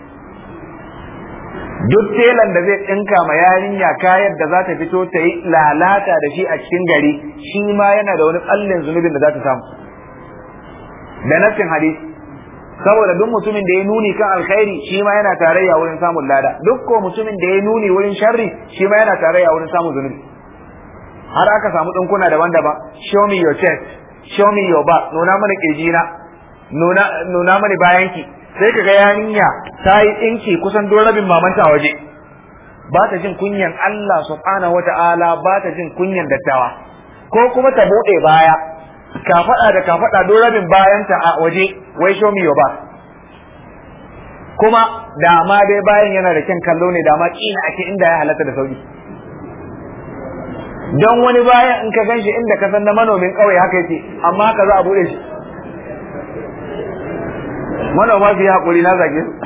Duk telan da zai dinka ma yarinya kayan da za ta fito ta yi lalata da shi a cikin gari, shi ma yana da wani tsallin zunubin da za ta samu. Da nassin hadisi, saboda duk mutumin da ya nuni kan alkhairi shi ma yana tarayya wurin samun lada, duk ko mutumin da ya nuni wurin sharri shi ma yana tarayya wurin samun zunubi. Har aka samu dinkuna daban-daban, show me your chest, show me your back, nuna mana kirjina, nuna nuna mana bayanki. Sai kaga yarinya ta yi dinki kusan don rabin mamanta a waje, ba ta jin kunyan Allah subhanahu wata'ala, ba ta jin kunyan dattawa, ko kuma ta bude baya kafada da kafada don rabin bayanta a waje, wai show me your back. Kuma da ma dai bayan yana da kyan kallo ne, da ma kina ake inda ya halatta da sauki. Don wani bayan in ka ganshi inda ka san na manomin kauye haka yake, amma haka za a bude shi. Manoma su yi hakuri, na zage su.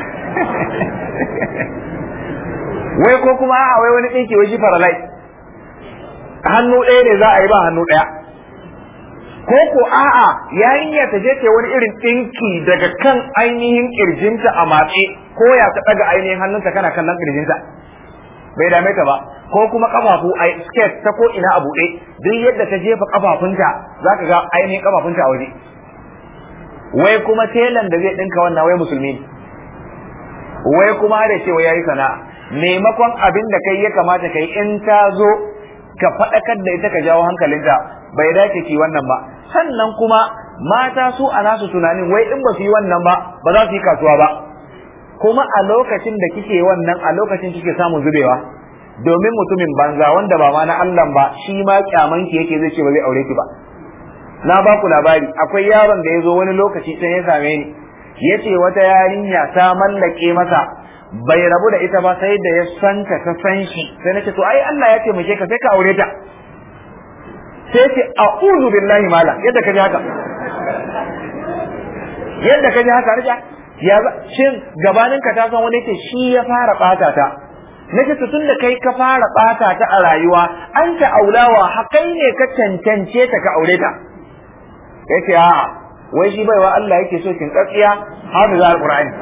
Wai ko kuma a wai wani ɗinki wai shi faralai, hannu ɗaya ne za a yi ba hannu ɗaya. Ko ko a'a yarinya ta je ta wani irin dinki daga kan ainihin kirjinta a matse, ko ya ta daga ainihin hannunta kana kallon kirjinta, bai dame ta ba. Ko kuma kafafu a skirt ta ko ina a buɗe, duk yadda ta jefa kafafunta zaka ga ainihin kafafunta a waje. Wai kuma telan da zai dinka wannan wai musulmi ne, wai kuma da cewa yayi sana'a. Maimakon abin da kai ya kamata kai in ta zo ka faɗakar da ita ka jawo hankalinta, bai dace ki wannan ba. Sannan kuma mata su a nasu tunanin wai in ba su yi wannan ba ba za su yi kasuwa ba. Kuma a lokacin da kike wannan, a lokacin kike samun zubewa, domin mutumin banza wanda ba ma na Allah ba shi ma kyamanki yake zai ce ba zai aure ki ba. Na ba ku labari, akwai yaron da ya zo wani lokaci sai ya same ni, ya ce wata yarinya ta mallake masa, bai rabu da ita ba sai da ya santa ta san shi. Sai nace to ai Allah ya taimake ka sai ka aure ta. Sai ce a'udhu billahi mala, yadda ka ji haka yadda ka ji haka rija ya shin gabanin ka ta san wani ce shi ya fara bata ta. Nace to tunda kai ka fara bata ta a rayuwa, anta aulawa hakai ne ka cancance ta ka aure ta. Yace a wai shi baiwa Allah yake so kin tsatsiya hafiza alqur'ani.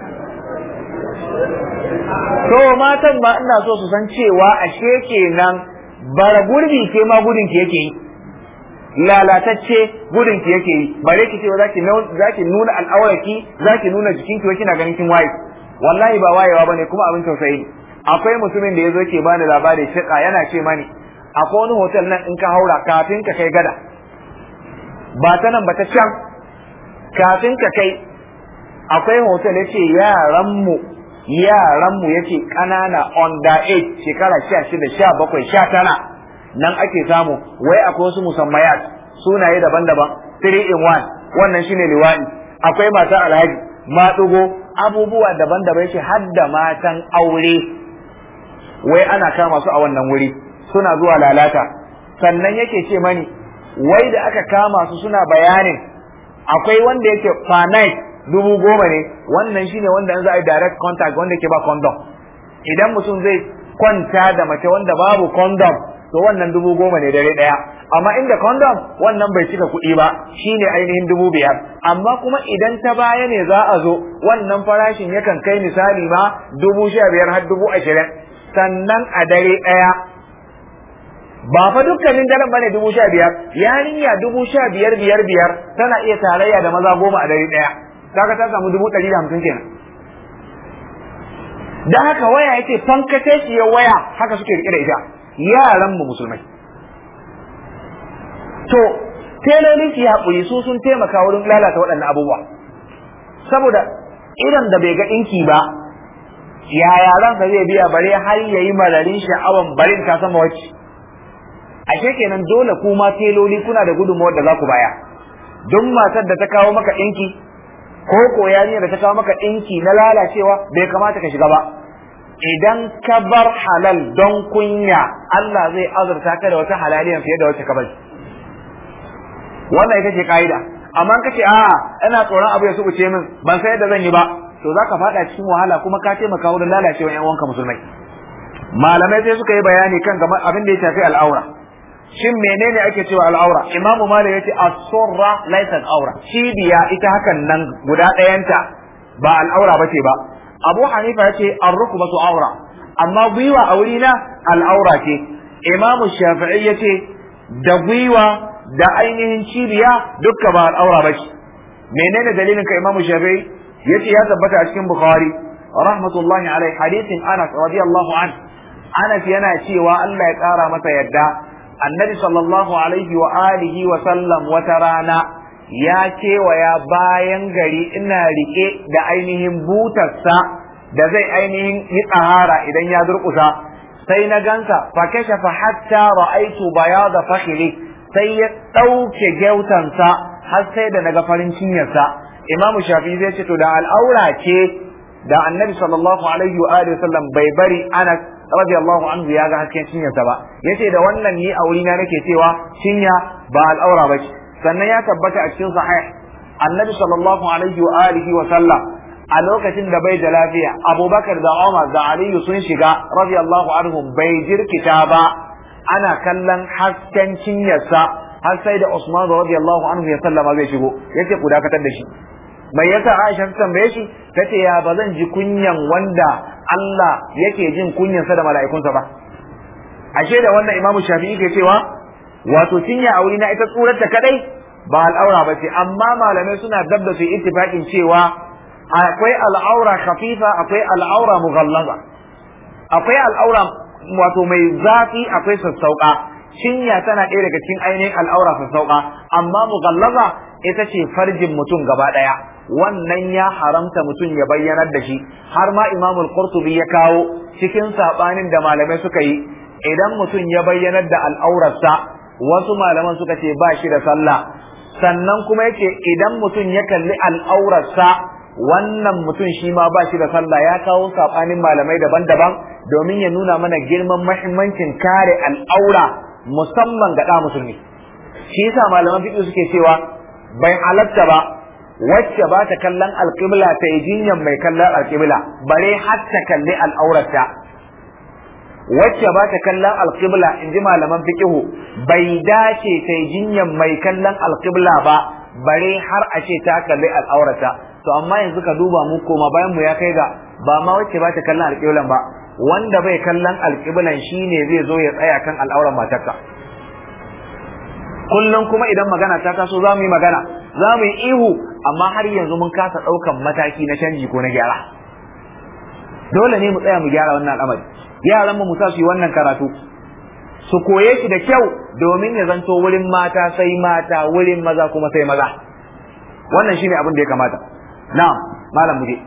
to matan ma ina so su san cewa ashe kenan bara gurbi ke ma gudun ki yake yi, lalatacce gudun ki yake yi, bare ki ce zaki zaki nuna al'auraki, zaki nuna jikin ki kina ganin kin waye. wallahi ba wayewa bane, kuma abin tausayi. akwai mutumin da yazo ke bani labari shika, yana ce mani akwai wani hotel nan in ka haura kafin ka kai gada, ba ta nan ba ta can, kafin ka kai akwai hotel yace yaran mu yaran mu yace kanana under age shekara sha shida sha bakwai sha tara nan ake samu. wai akwai wasu musammayat sunaye daban-daban three in one, wannan shine liwani. akwai mata alhaji, maɗugo, abubuwa daban-daban yace har da matan aure wai ana kama su a wannan wuri suna zuwa lalata. sannan yake ce mani wai da aka kama su suna bayanin akwai wanda yake per night dubu goma ne, wannan shine wanda an za a yi direct contact wanda ke ba condom. idan mutum zai kwanta da mace wanda babu condom to wannan dubu goma ne dare daya, amma inda condom wannan bai cika kuɗi ba, shine ainihin dubu biyar. amma kuma idan ta baya ne za a zo, wannan farashin yakan kai misali ma dubu sha biyar har dubu ashirin. sannan a dare daya ba fa dukkanin daren bane dubu sha biyar, yarinya dubu sha biyar biyar biyar tana iya tarayya da maza goma a dare daya, kaga ta samu dubu ɗari da hamsin kenan. da haka waya yake fankace shi ya waya haka suke rike da ita yaran mu musulmai. to telolin su haƙuri su sun taimaka wurin lalata waɗannan abubuwa, saboda idan da bai ga ɗinki ba ya yaran sa zai biya bare har yayi mararin sha'awan barin ka sama wacce. ashe kenan dole kuma teloli kuna da gudunmawar da za ku baya. duk matar da ta kawo maka ɗinki ko ko yarinya da ta kawo maka ɗinki na lalacewa bai kamata ka shiga ba. idan ka bar halal don kunya Allah zai azurta ka da wata halaliyan fiye da wacce ka bari. wannan ita ce ka'ida. amma ka ce a'a ina tsoron abu ya subuce min ban san yadda zan yi ba, to zaka fada cikin wahala kuma ka taimaka wurin lalacewa ƴan uwanka musulmai. malamai sai suka yi bayani kan abin da ya shafi al'aura. shin menene ake cewa al'aura? imamu malik yace as-surra laysa al'aura, cibiya ita hakan nan guda ɗayanta ba al'aura bace ba. abu hanifa yace ar-rukbatu aura, amma gwiwa a wuri na al'aura ce. imamu shafi'i yace da gwiwa da ainihin cibiya dukka ba al'aura bace. menene dalilin ka imamu shafi'i? yace ya tabbata a cikin bukhari rahmatullahi alaihi hadithin anas radiyallahu an anas yana cewa Allah ya kara masa yadda annabi sallallahu alaihi wa alihi wa sallam wata rana ya kewaya bayan gari ina rike da ainihin butarsa da zai ainihin yi tsahara idan ya durƙusa, sai na gansa fa kashafa hatta ra'aitu bayada fakhri, sai ya dauke gyautansa har sai da naga farin cinyarsa. imamu shafi'i zai ce to da al'aura ce da annabi sallallahu alaihi wa alihi wa sallam bai bari anas radiyallahu anhu ya ga hasken cinyarsa ba. yace da wannan ni a wurina nake cewa cinya ba al'aura ba ce. sannan ya tabbata a cikin sahih annabi sallallahu alaihi wa alihi wa sallam a lokacin da bai da lafiya abubakar da umar da aliyu sun shiga radiyallahu anhum bai jirkita ba, ana kallon hasken cinyarsa har sai da usman radiyallahu anhu ya sallama zai shigo, yace ku dakatar da shi. mai yasa Aisha ta tambaye shi tace ya bazan ji kunyan wanda Allah yake jin kunyansa da mala'ikunsa ba. ashe da wannan imamu shafi'i ke cewa wato cinya a wuri na ita tsurar ta kadai ba al'aura ba ce, amma malamai suna dabda su ittifaqin cewa akwai al'aura khafifa akwai al'aura mughallaza, akwai al'aura wato mai zafi akwai sassauka. cinya tana ɗaya daga cikin ainihin al'aura sassauka, amma mughallaza ita ce farjin mutum gaba ɗaya, wannan ya haramta mutum ya bayyanar da shi. har ma Imam al-Qurtubi ya kawo cikin sabanin da malamai suka yi, idan mutum ya bayyanar da al'aurarsa wasu malaman suka ce ba shi da sallah, sannan kuma yake idan mutum ya kalli al'aurarsa wannan mutum shi ma ba shi da sallah. ya kawo sabanin malamai daban-daban domin ya nuna mana girman muhimmancin kare al'aura musamman ga ɗa musulmi. shi yasa malaman fiqh suke cewa bai halatta ba wacce ba ta kallon alƙibla ta yi jinyan mai kallon alƙibla bare har ta kalli al'aurarta. wacce ba ta kallon alƙibla in ji malaman fiqihu bai dace ta yi jinyan mai kallon alƙibla ba bare har a ce ta kalli al'aurata. To amma yanzu ka duba mu koma bayan mu ya kai ga ba ma wacce ba ta kallon alƙiblan ba, wanda bai kallon alƙiblan shine zai zo ya tsaya kan al'auran matarka. Kullum kuma idan magana ta taso za mu yi magana, za mu yi ihu, amma har yanzu mun kasa ɗaukan mataki na canji ko na gyara. Dole ne mu tsaya mu gyara wannan al'amari. Yaran mu mu sa su yi wannan karatu, su koye shi da kyau domin ya zanto wurin mata sai mata, wurin maza kuma sai maza. Wannan shine abin da ya kamata. Na'am, malam muje.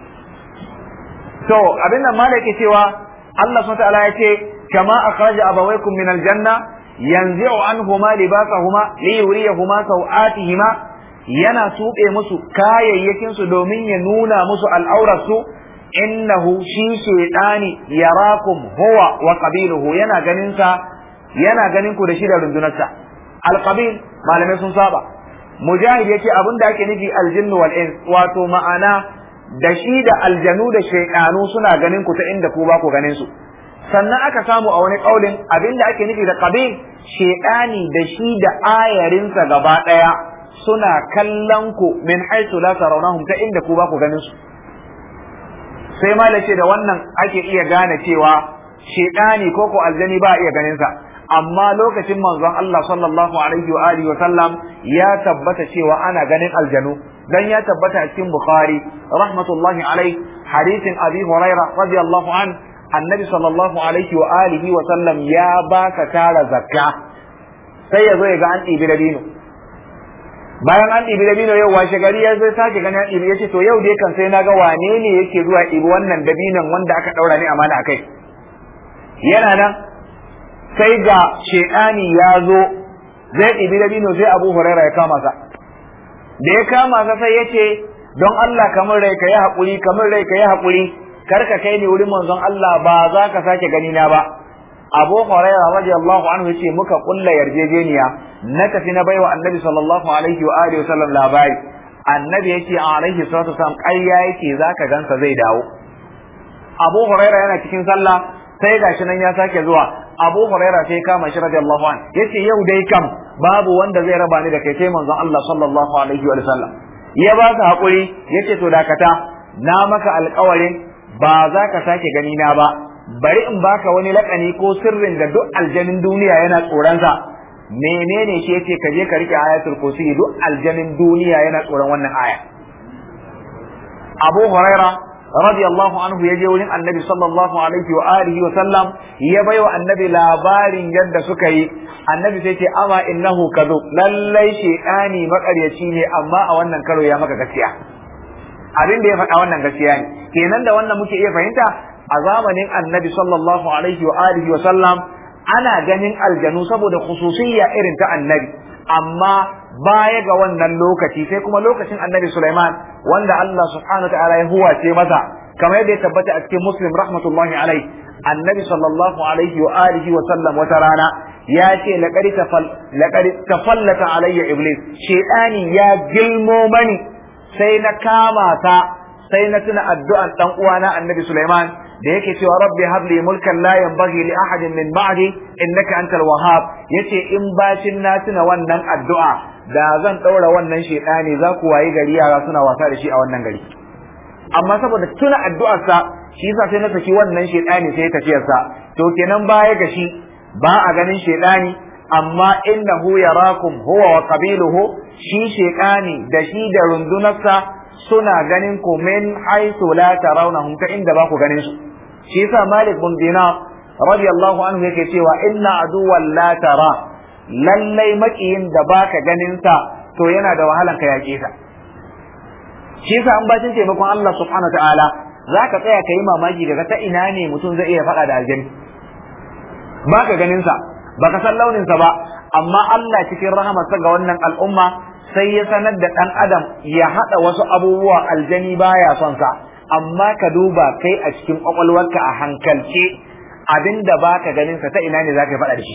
To abin nan malam yake cewa Allah subhanahu wa ta'ala ya ce kama akhraja abawaykum min aljanna yanzi'u anhuma libasahuma liyuriyahuma sawatihima, yana tuɓe musu kayayyakin su domin ya nuna musu al'aurarsu. Innahu shi shaytani yarakum huwa wa qabiluhu, yana ganin sa yana ganin ku da shi da rundunarsa. Alqabil malamai sun saba, mujahid yace abinda ake nufi aljinnu wal ins, wato ma'ana da shi da aljanu da shaytanu suna ganin ku ta inda ku ba ku ganin su. Sannan aka samu a wani kaulin abinda ake nufi da qabil, shaytani da shi da ayarinsa gaba daya suna kallon ku min haythu la tarawnahum, ta inda ku ba ku ganin su. Sai malace da wannan ake iya gane cewa shaytani ko ko aljani ba iya ganin sa. Amma lokacin manzon Allah sallallahu alaihi wa alihi wa sallam ya tabbata cewa ana ganin aljanu, dan ya tabbata a cikin Bukhari rahmatullahi alaihi hadisin Abi Hurairah radiyallahu an, annabi sallallahu alaihi wa alihi wa sallam ya baka tara zakka, sai ya zo ya ga an ɗibi dabino. Bayan an ɗibi dabino yau washe gari ya zai sake gani an ɗibi, ya ce to yau dai kan sai na ga wane ne yake zuwa ɗibi wannan dabinon wanda aka ɗaura ni amana a kai. Yana nan sai ga shedani ya zo zai ɗibi dabino, sai Abu Huraira ya kama sa. Da ya kama sa sai ya ce don Allah kamar rai ka yi haƙuri, kamar rai ka yi haƙuri, kar ka kai ni wurin manzon Allah, ba za ka sake gani na ba. Abu Huraira radiyallahu anhu yace muka kulla yarjejeniya, na tafi na baiwa Annabi sallallahu alaihi wa alihi wasallam labari. Annabi yace alaihi salatu wasallam ƙarya yake zaka gansa zai dawo. Abu Huraira yana cikin sallah sai gashi nan ya sake zuwa. Abu Huraira sai kama shi radiyallahu anhu yace yau dai kam babu wanda zai raba ni da kai sai manzon Allah sallallahu alaihi wa sallam. Ya ba ka hakuri yace to dakata, na maka alƙawarin ba za ka sake gani na ba, bari in baka wani lakani ko sirrin da duk aljanin duniya yana tsoronsa. Menene shi yace ka je ka rike ayatul kursi, duk aljanin duniya yana tsoron wannan aya. Abu Huraira radiyallahu anhu ya je wurin Annabi sallallahu alaihi wa alihi wa sallam, ya baiwa Annabi labarin yadda suka yi. Annabi sai ce ama innahu kadhub, lallai shaytani makaryaci ne, amma a wannan karo ya maka gaskiya. Abin da ya faɗa wannan gaskiya ne. Kenan da wannan muke iya fahimta a zamanin Annabi sallallahu alaihi wa alihi wa sallam ana ganin aljanu saboda khususiyya irin ta Annabi. Amma baya ga wannan lokaci sai kuma lokacin Annabi Sulaiman, wanda Allah subhanahu wa ta'ala ya huwace masa, kamar yadda ya tabbata a cikin Muslim rahmatullahi alaihi, Annabi sallallahu alaihi wa alihi wa sallam wata rana ya ce laqad tafal laqad tafallata alayya iblis, shaytani ya gilmo mani, sai na kama ta, sai na tuna addu'an dan uwana Annabi Sulaiman da yake cewa rabbi habli mulkan la yanbaghi li ahadin min ba'di innaka antal wahhab. Yace in bacin na tuna wannan addu'a da zan daura wannan shedani, za ku wayi gari yara suna wasa da shi a wannan gari. Amma saboda tuna addu'ar sa shi yasa sai na saki wannan shedani sai ya tafiyar sa. To kenan baya ga shi ba a ganin shedani, amma innahu yarakum huwa wa qabiluhu, shi shedani da shi da rundunarsa suna ganin ku min haythu la tarawnahum, ta inda ba ku ganin su. Shi yasa Malik bin Dinar radiyallahu anhu yake cewa inna aduwwan la tara, lallai makiyin da baka ganin sa to yana da wahalan ka yake sa. Shi yasa an bacin taimakon Allah subhanahu ta'ala zaka tsaya kai mamaki daga ta ina ne mutum zai iya faɗa da aljanni. Baka ganin sa, baka san launin sa ba, amma Allah cikin rahamarsa ga wannan al'umma sai ya sanar da ɗan adam ya haɗa wasu abubuwa aljani baya son sa. Amma ka duba kai a cikin ƙwaƙwalwarka a hankalce abinda baka ganin sa ta ina ne zaka faɗa da shi.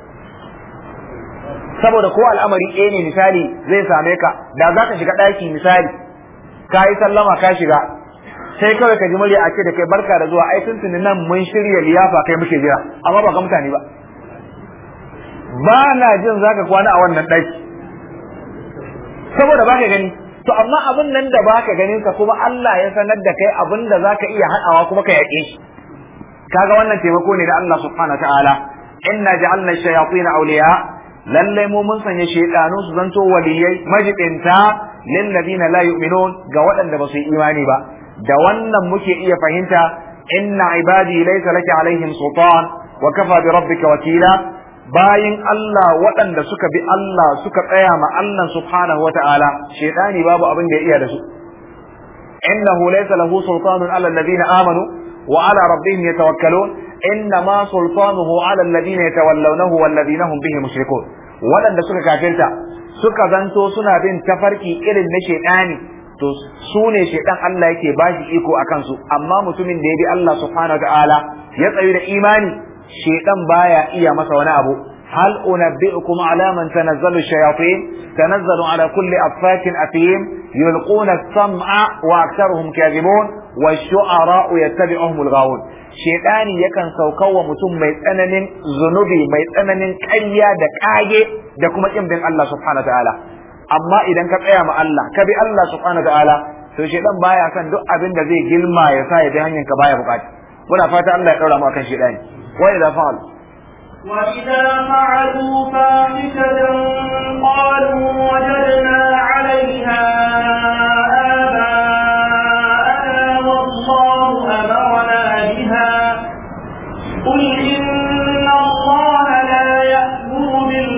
Saboda ko al'amari ɗaya ne misali zai same ka, da za ka shiga ɗaki misali ka yi sallama ka shiga, sai kawai ka ji murya a ce da kai barka da zuwa, ai tuntuni nan mun shirya liyafa kai muke jira, amma ba ga mutane ba. Ba na jin zaka kwana a wannan ɗaki, saboda baka gani. To amma abin nan da baka ganin sa kuma Allah ya sanar da kai abin da zaka iya hadawa kuma ka yake shi, kaga wannan taimako ne da Allah subhanahu wa ta'ala. inna ja'alna ash-shayatin awliya, lalle mu mun sanya shaytanu su zanto waliyai majibinta lil ladina la yu'minun, ga waɗanda ba su yi imani ba. da wannan muke iya fahimta inna ibadi laysa laka alaihim sultan wa kafa bi rabbika wakila. bayin Allah waɗanda suka bi Allah suka tsaya ma Allah subhanahu wa ta'ala, shaytani babu abin da ya iya da su. innahu laysa lahu sultanun ala alladhina amanu wa ala rabbihim yatawakkalun innama sultanuhu ala alladhina yatawallawnahu walladhina hum bihi mushrikun. waɗanda suka kafirta suka zanto suna bin tafarki irin na shaytani, to su ne shaytan Allah yake bashi iko akan su. amma mutumin da ya bi Allah subhanahu wa ta'ala ya tsayu da imani, shaytan baya iya masa wani abu. hal unabbi'ukum ala man tanazzalu shayatin tanazzalu ala kulli affakin athim yulquna as-sam'a wa aktharuhum kadhibun wash-shu'ara'u yattabi'uhum al-ghawun. shaytani yakan saukawa mutum mai tsananin zunubi, mai tsananin ƙarya da kage da kuma kin bin Allah subhanahu wa ta'ala. amma idan ka tsaya ma Allah ka bi Allah subhanahu wa ta'ala, to shaytan baya kan duk abin da zai gilma ya sa ya bi hanyar ka baya bukata. muna fata Allah ya daura mu akan shaytani. وإذا فعلوا وإذا فعلوا فاحشة قالوا وجدنا عليها آباءنا والله أمرنا بها قل إن الله لا يأمر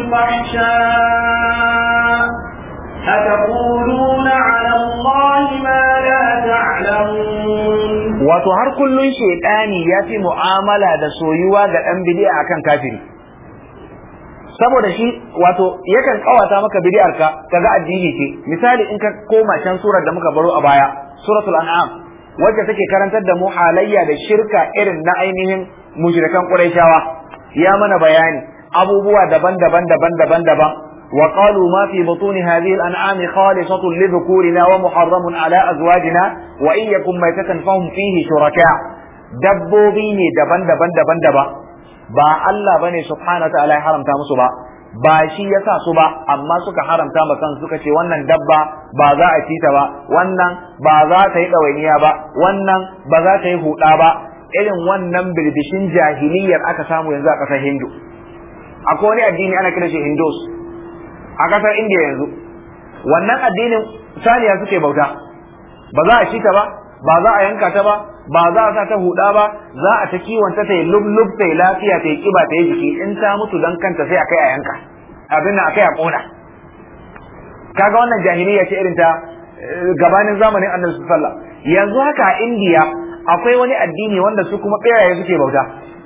بالفحشاء أتقولون على الله ما لا تعلمون. wato har kullun shaytani ya fi mu'amala da soyuwa ga dan bid'a akan kafiri, saboda shi wato yakan kawata maka bid'ar ka kaga addini ce. misali in ka koma can surar da muka baro a baya, suratul an'am, wacce take karantar da mu halayya da shirka irin na ainihin mushrikan quraishawa, ya mana bayani abubuwa daban-daban daban-daban daban. وقالوا ما في بطون هذه الأنعام خالصة لذكورنا ومحرم على أزواجنا وإن يكن ميتة فهم فيه شركاء. دبوبيني دبن دبن دبن دبا با الله بني سبحانه وتعالى حرم تامسو با با شي يسا سو با amma suka haramta ma kan suka ce wannan dabba ba za a ci ta ba, wannan ba za ta yi ɗawainiya ba, wannan ba za ta yi huɗa ba. irin wannan birbishin jahiliyyar aka samu yanzu a ƙasar Hindu. akwai wani addini ana kira shi Hindus a ƙasar Indiya yanzu. wannan addinin saniya suke bauta, ba za a ci ta ba, ba za a yanka ta ba, ba za a sa ta huda ba, za a ta kiwonta ta yi lub-lub ta yi lafiya ta yi kiba ta yi jiki, in ta mutu don kanta sai a kai a yanka, abin nan a kai a ƙona. kaga wannan jahiliya ce irin ta gabanin zamanin Annabi sallallahu alaihi wasallam. yanzu haka a Indiya akwai wani addini wanda su kuma ɓeraye suke bauta.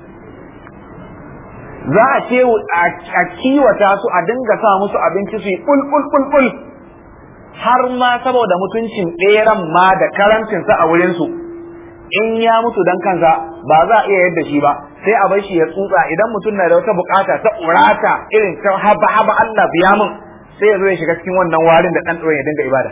za a ce a kiwata su, a dinga sa musu abinci su yi ƙul-ƙul-ƙul, har ma saboda mutuncin ɗeran ma da karancinsa a wurinsu, in ya mutu dan kansa ba za a iya yadda shi ba, sai a bar shi ya tsutsa. idan mutum na da wata bukata ta urata irin ta haba haba Allah biya mun, sai ya zo ya shiga cikin wannan warin da ɗan ɗoyin ya dinga ibada.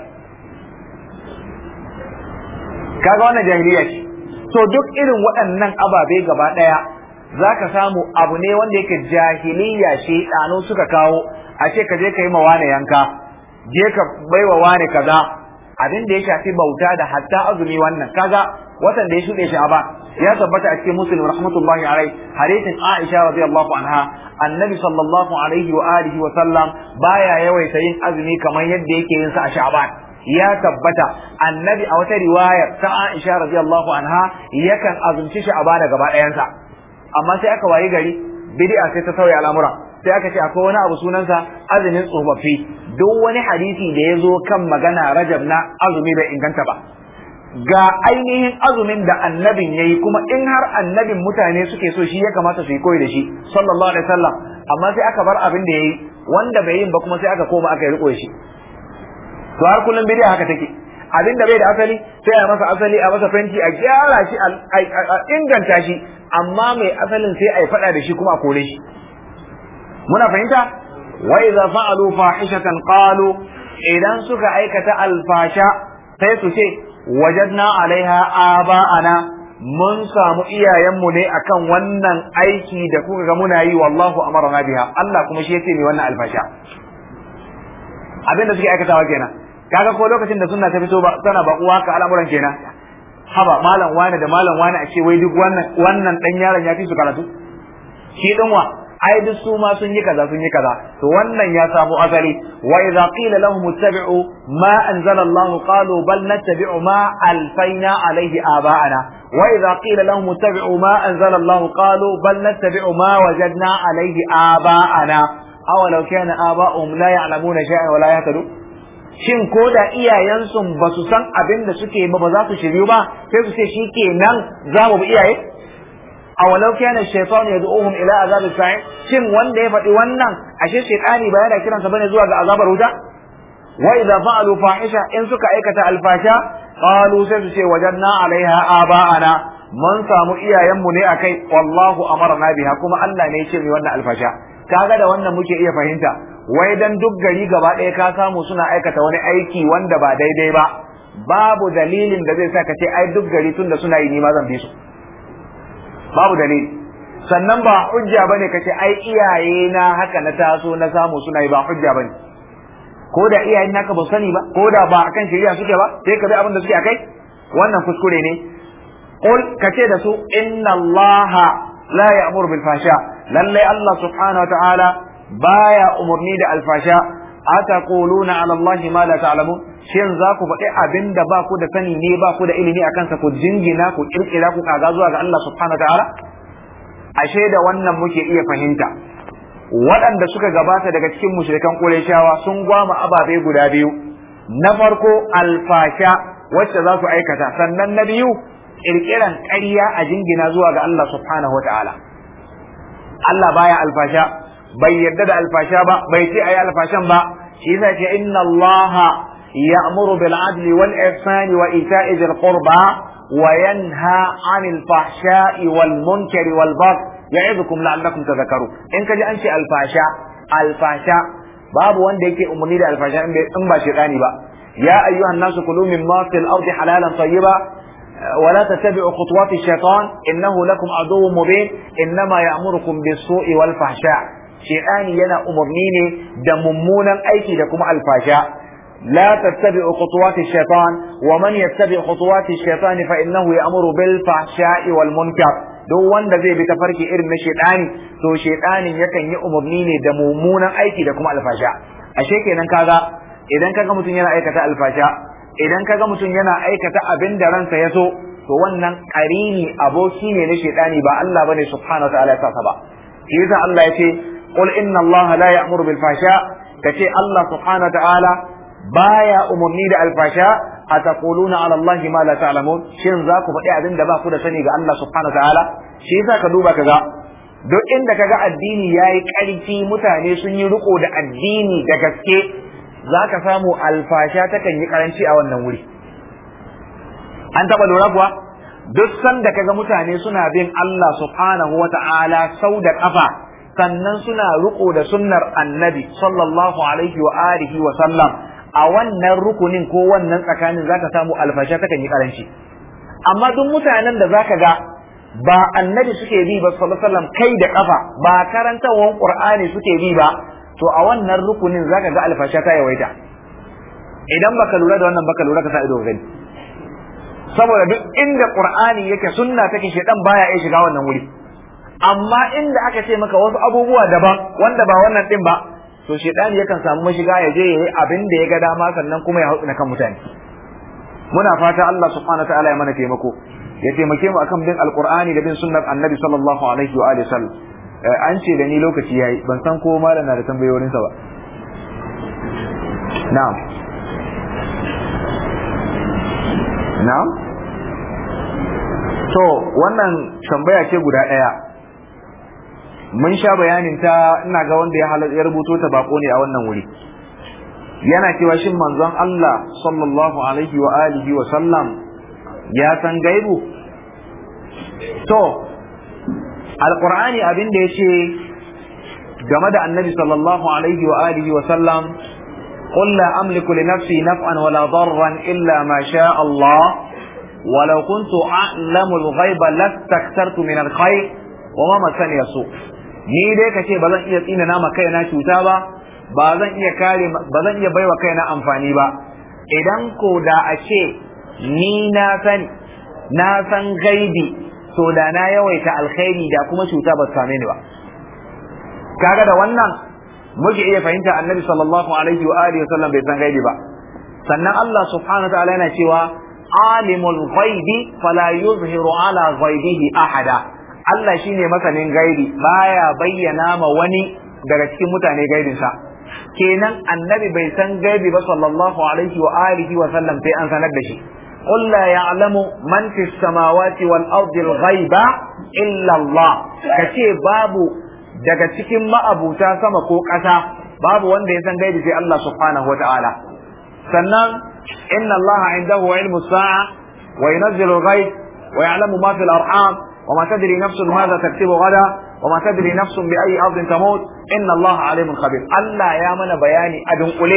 kaga wannan jahiliya ce. to duk irin waɗannan ababe gaba ɗaya za ka samu abu ne wanda yake jahiliya shedanu suka kawo. a ce ka je ka yi ma wane yanka, je ka baiwa wane kaza, abin da ya shafi bauta da hatta azumi. wannan kaga watan da ya shuɗe shi a ba ya tabbata a cikin Muslim rahmatullahi alaihi, hadisin Aisha radiyallahu anha, annabi sallallahu alaihi wa alihi wa sallam baya yawaita yin azumi kamar yadda yake yin sa a Sha'ban. ya tabbata annabi a wata riwayar ta Aisha radiyallahu anha yakan azumci Sha'ban gaba ɗayansa. amma sai aka wayi gari bid'a sai ta sauya al'amura, sai aka ce akwai wani abu sunansa azumin tsofaffi. duk wani hadisi da ya zo kan magana Rajab na azumi bai inganta ba. ga ainihin azumin da annabin yayi, kuma in har annabin mutane suke so shi ya kamata su yi koyi da shi sallallahu alaihi wasallam. amma sai aka bar abin da yayi, wanda bai yin ba kuma sai aka koma aka yi riko da shi. to har kullum bid'a haka take, abin da bai da asali sai a masa asali, a masa fenti, a gyara shi, a inganta shi, amma mai asalin sai a yi faɗa da shi kuma a kore shi. muna fahimta? wa idza fa'alu fahishatan qalu, idan suka aikata alfasha sai su ce wajadna alaiha aba'ana, mun samu iyayenmu ne akan wannan aiki da kuka ga muna yi, wallahu amarna biha, Allah kuma shi yace ne wannan alfasha. abin da suke aikatawa kenan kaga ko lokacin da sunna ta fito ba tana ba uwa ka al'amuran kenan haba malam wani da malam wani a ce wai duk wannan wannan dan yaron ya fi su karatu shi din wa ai duk su ma sun yi kaza sun yi kaza to wannan ya samu asali wa idza qila lahum ittabi'u ma anzala Allah qalu bal nattabi'u ma alfayna alayhi aba'ana wa idza qila lahum ittabi'u ma anzala Allah qalu bal nattabi'u ma wajadna alayhi aba'ana aw law kana aba'uhum la ya'lamuna shay'an wa la yahtadun shin ko da iyayensu ba su san abin da suke ba ba za su shiryu ba sai su ce shikenan za mu bi iyaye awalau kana shaytan yad'uhum ila azab as-sa'ir shin wanda ya faɗi wannan ashe shaytani ba yana kiransa bane zuwa ga azabar wuta wa idza fa'alu fahisha in suka aikata alfasha qalu sai su ce wajanna alaiha aba'ana mun samu iyayenmu ne akai wallahu amarna biha kuma Allah ne ya ce mu wannan alfasha kaga da wannan muke iya fahimta wai dan duk gari gaba ɗaya ka samu suna aikata wani aiki wanda ba daidai ba babu dalilin da zai sa ka ce ai duk gari tunda suna yi ni ma zan bi su babu dalili sannan ba hujja bane kace ai iyaye na haka na taso na samu suna yi ba hujja bane ko da iyayen naka ba sani ba ko da ba akan shari'a suke ba sai ka bi abin da suke akai wannan kuskure ne qul kace da su inna allaha la ya'muru bil fasha lalle Allah subhanahu wa ta'ala baya umurni da alfasha ataquluna ala allahi ma la ta'lamun shin za ku faɗi abin da ba ku da sani ne ba ku da ilimi a kansa ku jingina ku kirkira ku kaga zuwa ga Allah subhanahu ta'ala ashe da wannan muke iya fahimta waɗanda suka gabata daga cikin mushrikan Qurayshawa sun gwama ababe guda biyu na farko alfasha wacce za su aikata sannan na biyu kirkiran ƙarya a jingina zuwa ga Allah subhanahu ta'ala Allah baya alfasha bai yarda da alfasha ba bai ce ayi alfashan ba shi yasa ce inna Allah يأمر بالعدل والإحسان وإيتاء ذي القربى وينهى عن الفحشاء والمنكر والبغي يعظكم لعلكم تذكرون إن كجا أنشي الفحشاء الفحشاء باب وان ديكي أمني دا الفحشاء إن با شيطاني با يا أيها الناس كلوا مما في الأرض حلالا طيبا ولا تتبعوا خطوات الشيطان إنه لكم عدو مبين إنما يأمركم بالسوء والفحشاء شيطاني ينا أمرنيني دا ممونا أيكي دكم الفحشاء لا تتبعوا خطوات الشيطان ومن يتبع خطوات الشيطان فإنه يأمر بالفحشاء والمنكر duk wanda zai bi tafarki irin na shaytani to shaytanin yakan yi umarni ne da mummunan aiki da kuma alfasha ashe kenan kaga idan kaga mutum yana aikata alfasha idan kaga mutum yana aikata abin da ransa ya so to wannan qarini aboki ne na shaytani ba Allah bane subhanahu wa ta'ala ya saka ba yasa Allah yace qul inna Allah la ya'muru bil fasha kace Allah subhanahu wa ta'ala baya umarni da alfasha ataquluna ala allahi ma la ta'lamun shin za ku faɗi abin da ba ku da sani ga Allah subhanahu wa ta'ala shi yasa ka duba kaga duk inda kaga addini yayi ƙarfi mutane sun yi riko da addini da gaske zaka samu alfasha takan yi karanci a wannan wuri an taba lura kuwa duk sanda kaga mutane suna bin Allah subhanahu wa ta'ala sau da kafa sannan suna riko da sunnar annabi sallallahu alaihi wa alihi wa sallam a wannan rukunin ko wannan tsakanin zaka samu alfasha takan yi karanci amma duk mutanen da zaka ga ba annabi suke bi ba sallallahu alaihi wasallam kai da kafa ba karantawan qur'ani suke bi ba to a wannan rukunin zaka ga alfasha ta yawaita idan baka lura da wannan baka lura ka sa ido gani saboda duk inda qur'ani yake sunna take shedan baya iya shiga wannan wuri amma inda aka ce maka wasu abubuwa daban wanda ba wannan din ba to shedani yakan samu mashiga ya je yayi abin da ya ga dama sannan kuma ya hautsina kan mutane muna fata Allah subhanahu wataala ya mana taimako ya taimake mu akan bin alqur'ani da bin sunnar annabi sallallahu alaihi wa alihi sallam an ce da ni lokaci yayi ban san ko malam na da tambayoyin sa ba na'am na'am to wannan tambaya ce guda daya mun sha bayanin ta ina ga wanda ya halar ya rubuto ta bako ne a wannan wuri yana cewa shin manzon Allah sallallahu alaihi wa alihi wa sallam ya san gaibu to alqur'ani abin da yace game da annabi sallallahu alaihi wa alihi wa sallam qul la amliku li nafsi naf'an wala darran illa ma sha Allah ولو كنت أعلم الغيب لاستكثرت من الخير وما مسني السوء ni dai ka ce ba zan iya tsina nama kaina cuta ba ba zan iya kare ba zan iya baiwa kaina amfani ba. Idan ko da a ce ni na sani na san gaibi to da na yawaita alkhairi da kuma cuta ba same ni ba. Kaga da wannan muke iya fahimta annabi sallallahu alaihi wa alihi wasallam bai san gaibi ba. Sannan Allah subhanahu wa ta'ala yana cewa alimul ghaibi fala yuzhiru ala ghaibihi ahada. Allah shine masanin gaibi baya bayyana ma wani daga cikin mutane gaibinsa. Kenan annabi bai san gaibi ba sallallahu alaihi wa alihi wa sallam sai an sanar da shi. قل لا يعلم من في السماوات والأرض الغيب إلا الله. kace babu daga cikin ma'abuta sama ko ƙasa babu wanda ya san gaibi sai Allah subhanahu wa ta'ala. sannan inna Allah indahu ilmu sa'a wa yunazzilu al-ghayb wa ya'lamu ma fil arham wa ma tadri nafsun madha taktubu ghadan wa ma tadri nafsun bi ayyi ardin tamut inna Allah alimun khabir. Allah ya mana bayani a dunkule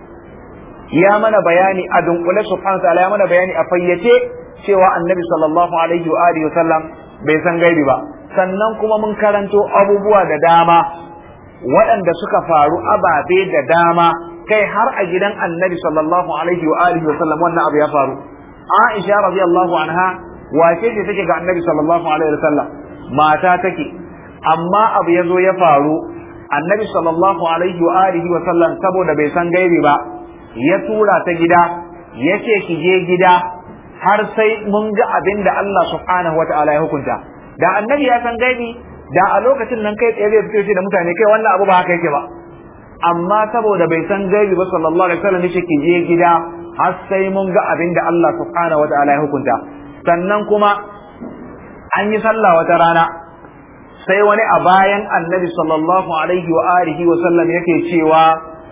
ya mana bayani a dunkule subhanahu wa ta'ala ya mana bayani a fayyace cewa annabi sallallahu alaihi wa alihi wasallam bai san gaibi ba. sannan kuma mun karanto abubuwa da dama waɗanda suka faru ababe da dama kai har a gidan annabi sallallahu alaihi wa alihi wasallam wannan abu ya faru. Aisha radiyallahu anha wace ce take ga annabi sallallahu alaihi wasallam mata take, amma abu ya zo ya faru annabi sallallahu alaihi wa alihi wasallam saboda bai san gaibi ba ya tura ta gida ya ce ki je gida har sai mun ga abin da Allah subhanahu wa ta'ala ya hukunta. Da annabi ya san gaibi da a lokacin nan kai tsaye zai fito da mutane kai wannan abu ba haka yake ba, amma saboda bai san gaibi ba sallallahu alaihi wasallam yace ki je gida har sai mun ga abin da Allah subhanahu wa ta'ala ya hukunta. Sannan kuma an yi sallah wata rana sai wani a bayan annabi sallallahu alaihi wa alihi wa sallam yake cewa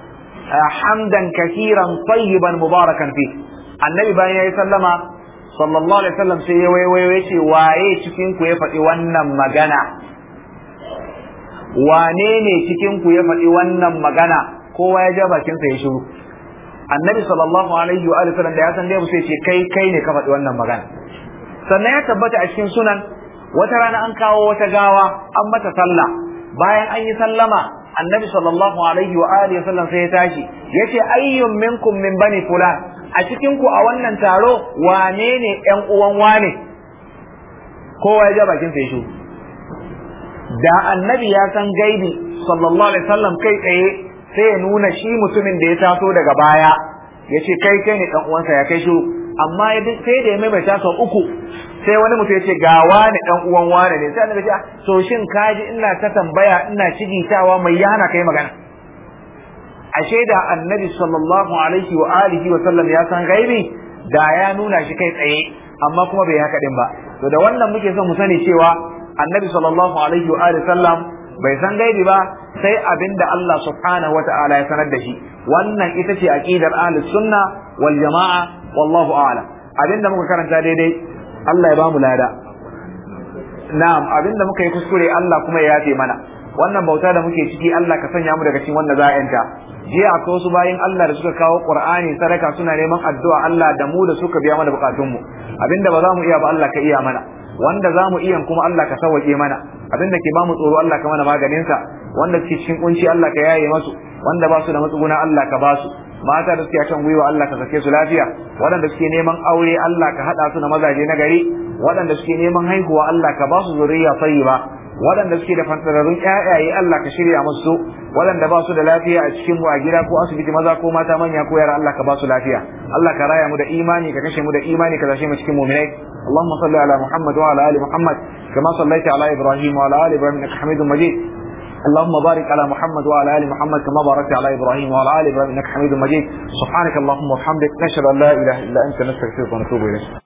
hamdan kathiran tayyiban mubarakan fi. Annabi bayan yayi sallama sallallahu alaihi wasallam sai ya waiwayo yace waye cikin ku ya faɗi wannan magana, wane ne cikin ku ya faɗi wannan magana? Kowa ya ja bakin sa ya shiru. Annabi sallallahu alaihi wa alihi wasallam da ya san dai sai ce kai kai ne ka faɗi wannan magana. Sannan ya tabbata a cikin sunan wata rana an kawo wata gawa an mata sallah, bayan an yi sallama annabi sallallahu alaihi wa alihi wasallam sai ya tashi yace ayyun minkum min bani fulan, a cikin ku a wannan taro wane ne ƴan uwan wane? Kowa ya ja bakin sa ya shiru. Da annabi ya san gaibi sallallahu alaihi wasallam kai tsaye sai ya nuna shi mutumin da ya taso daga baya yace kai kai ne dan uwansa ya kai shiru, amma sai da ya maimaita sau uku sai wani mutum ya ce ga wani dan uwan wani ne, sai annabi ya ce to shin kaji ina ta tambaya ina cigitawa mai yana kai magana? Ashe da annabi sallallahu alaihi wa alihi wa sallam ya san gaibi da ya nuna shi kai tsaye, amma kuma bai haka din ba. To da wannan muke son mu sani cewa annabi sallallahu alaihi wa alihi sallam bai san gaibi ba sai abinda Allah subhanahu wa ta'ala ya sanar da shi. Wannan ita ce aqidar ahlus sunna wal jama'a, wallahu a'lam. Abinda muka karanta daidai Allah ya bamu lada, na'am abinda muka yi kuskure Allah kuma ya yafe mana. Wannan bauta da muke ciki Allah ka sanya mu daga cikin wanda za a yanta. Jiya akwai wasu bayin Allah da suka kawo Qur'ani sadaka suna neman addu'a Allah da mu da suka biya mana bukatun mu. Abinda ba za mu iya ba Allah ka iya mana, wanda za mu iya kuma Allah ka sauke mana. Abinda ke ba mu tsoro Allah ka mana maganin sa, wanda suke cikin kunci Allah ka yaye masu, wanda ba su da matsuguna Allah ka ba su, mata da suke a kan gwiwa Allah ka sake su lafiya, waɗanda suke neman aure Allah ka haɗa su da mazaje na gari, waɗanda suke neman haihuwa Allah ka ba su zuriya tayyiba, waɗanda suke da fantararrun ƴaƴaye Allah ka shirya musu, waɗanda ba su da lafiya a cikin mu a gida ko asibiti maza ko mata manya ko yara Allah ka ba su lafiya. Allah ka raya mu da imani, ka kashe mu da imani, ka zashe mu cikin mu'minai. اللهم صل على محمد وعلى ال محمد كما صليت على ابراهيم وعلى ال ابراهيم انك حميد مجيد. اللهم بارك على محمد وعلى ال محمد كما باركت على ابراهيم وعلى ال ابراهيم انك حميد مجيد. سبحانك اللهم وبحمدك نشهد ان لا اله الا انت نستغفرك ونتوب اليك.